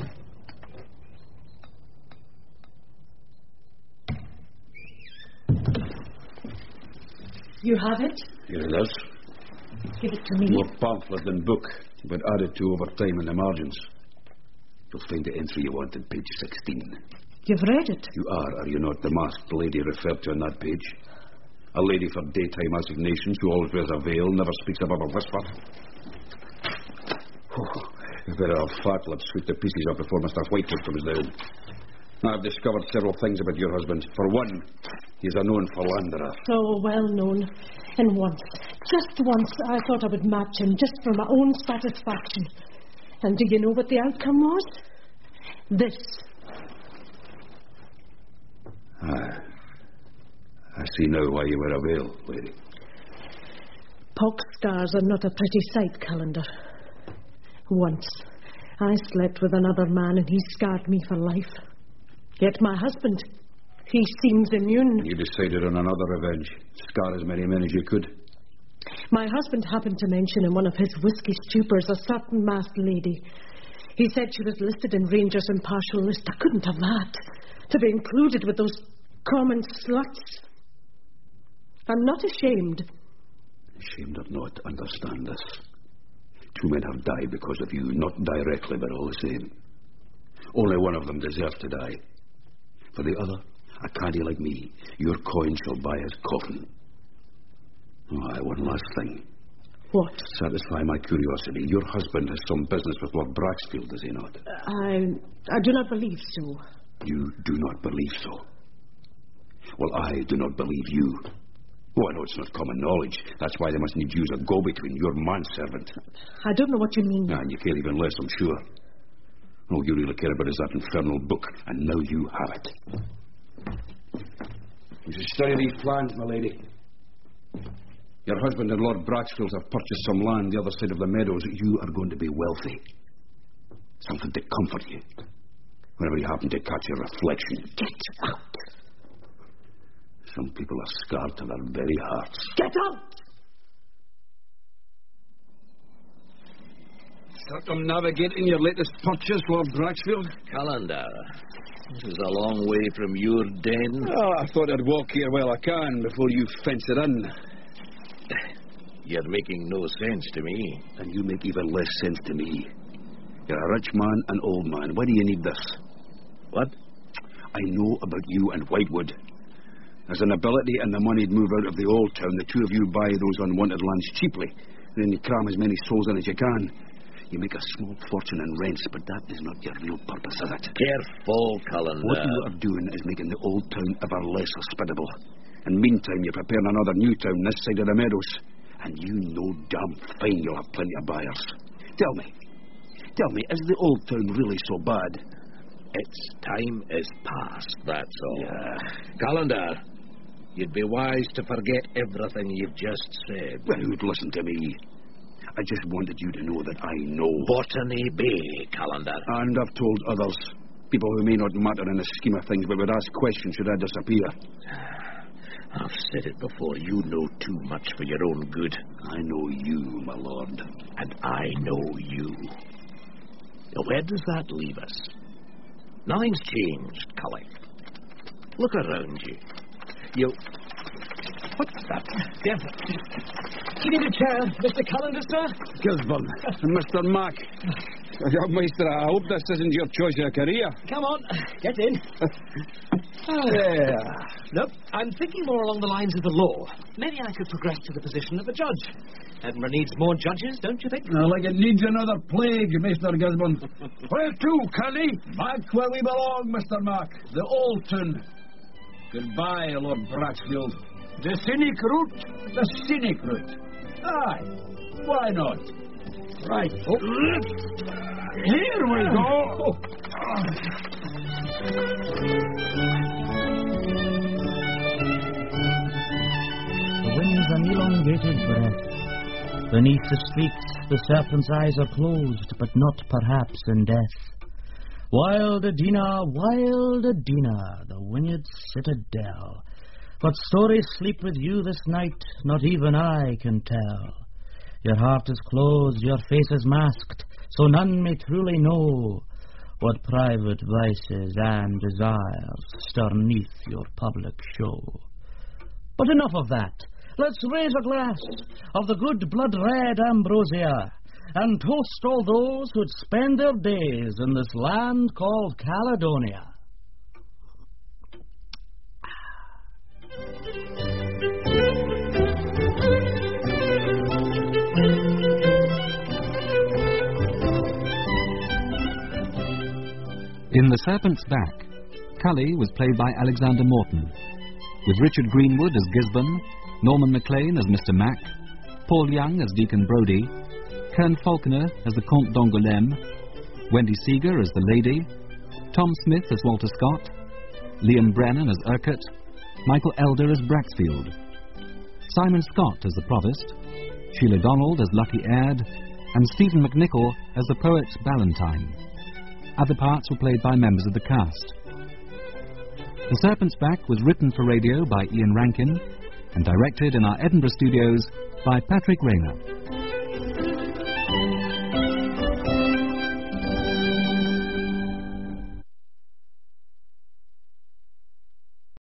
You have it? Here it is. Give it to me. More pamphlet than book, but added to over time in the margins. You'll find the entry you want on page sixteen. You've read it? You are, are you not, the masked lady referred to on that page? A lady for daytime assignations who always wears a veil, never speaks above a whisper. Oh, you better have fat lips sweep the pieces up before Mister Whitewood comes down. I've discovered several things about your husband. For one, he's a known philanderer. So well known. And once, just once, I thought I would match him just for my own satisfaction. And do you know what the outcome was? This. Ah, I see now why you wear a veil, lady. Pox scars are not a pretty sight, Calendar. Once, I slept with another man and he scarred me for life. Yet my husband, he seems immune. You decided on another revenge. Scar as many men as you could. My husband happened to mention in one of his whiskey stupors a certain masked lady. He said she was listed in Rangers' impartial list. I couldn't have that. To be included with those common sluts. I'm not ashamed. Ashamed or not, understand this. Two men have died because of you, not directly, but all the same. Only one of them deserved to die. For the other, a caddy like me, your coin shall buy his coffin. Oh, aye, one last thing. What? Satisfy my curiosity. Your husband has some business with Lord Braxfield, does he not? I... I do not believe so. You do not believe so? Well, I do not believe you. Oh, I know it's not common knowledge. That's why they must need use a go-between, your manservant. I don't know what you mean. Ah, and you care even less, I'm sure. All you really care about is that infernal book, and now you have it. You should study these plans, my lady. Your husband and Lord Braxfield have purchased some land the other side of the meadows. You are going to be wealthy. Something to comfort you whenever you happen to catch your reflection. Get out. Some people are scarred to their very hearts. Get out! Circumnavigating your latest purchase, Lord Braxfield? Calendar, this is a long way from your den. Oh, I thought I'd walk here while I can before you fence it in. You're making no sense to me. And you make even less sense to me. You're a rich man, an old man. Why do you need this? What? I know about you and Whitewood. There's an ability and the money to move out of the old town. The two of you buy those unwanted lands cheaply. And then you cram as many souls in as you can. You make a small fortune in rents, but that is not your real purpose, is it? Careful, Calendar. What you are doing is making the old town ever less hospitable. And meantime, you're preparing another new town this side of the meadows. And you know damn fine you'll have plenty of buyers. Tell me, tell me, is the old town really so bad? Its time is past, that's all. Yeah. Calendar, you'd be wise to forget everything you've just said. Well, who'd listen to me? I just wanted you to know that I know. Botany Bay, Calendar. And I've told others, people who may not matter in the scheme of things, but would ask questions should I disappear. I've said it before, you know too much for your own good. I know you, my lord. And I know you. Now, where does that leave us? Nothing's changed, Cully. Look around you. You... What's that? Yeah. You need a chair, Mister Calendar, sir? Gisborne and Mister Mack. Maester, I hope this isn't your choice of a career. Come on, get in. Ah, there. Nope, I'm thinking more along the lines of the law. Maybe I could progress to the position of a judge. Edinburgh needs more judges, don't you think? Uh, like it needs another plague, Mister Gisborne. Where to, Cully? Back where we belong, Mister Mack. The Alton. Goodbye, Lord Braxfield. The scenic route? The scenic route. Aye, why not? Right. Oh. Here we go. The wind's an elongated breath. Beneath the streaks, the serpent's eyes are closed, but not perhaps in death. Wild Adina, wild Adina, the winged citadel. What stories sleep with you this night, not even I can tell. Your heart is closed, your face is masked, so none may truly know what private vices and desires stir neath your public show. But enough of that. Let's raise a glass of the good blood-red ambrosia and toast all those who'd spend their days in this land called Caledonia. In The Serpent's Back, Cully was played by Alexander Morton, with Richard Greenwood as Gisborne, Norman MacLean as Mister Mack, Paul Young as Deacon Brodie, Kern Falconer as the Comte d'Angoulême, Wendy Seeger as the Lady, Tom Smith as Walter Scott, Liam Brennan as Urquhart, Michael Elder as Braxfield, Simon Scott as the Provost, Sheila Donald as Lucky Aird, and Stephen McNichol as the poet Ballantyne. Other parts were played by members of the cast. The Serpent's Back was written for radio by Ian Rankin and directed in our Edinburgh studios by Patrick Rayner.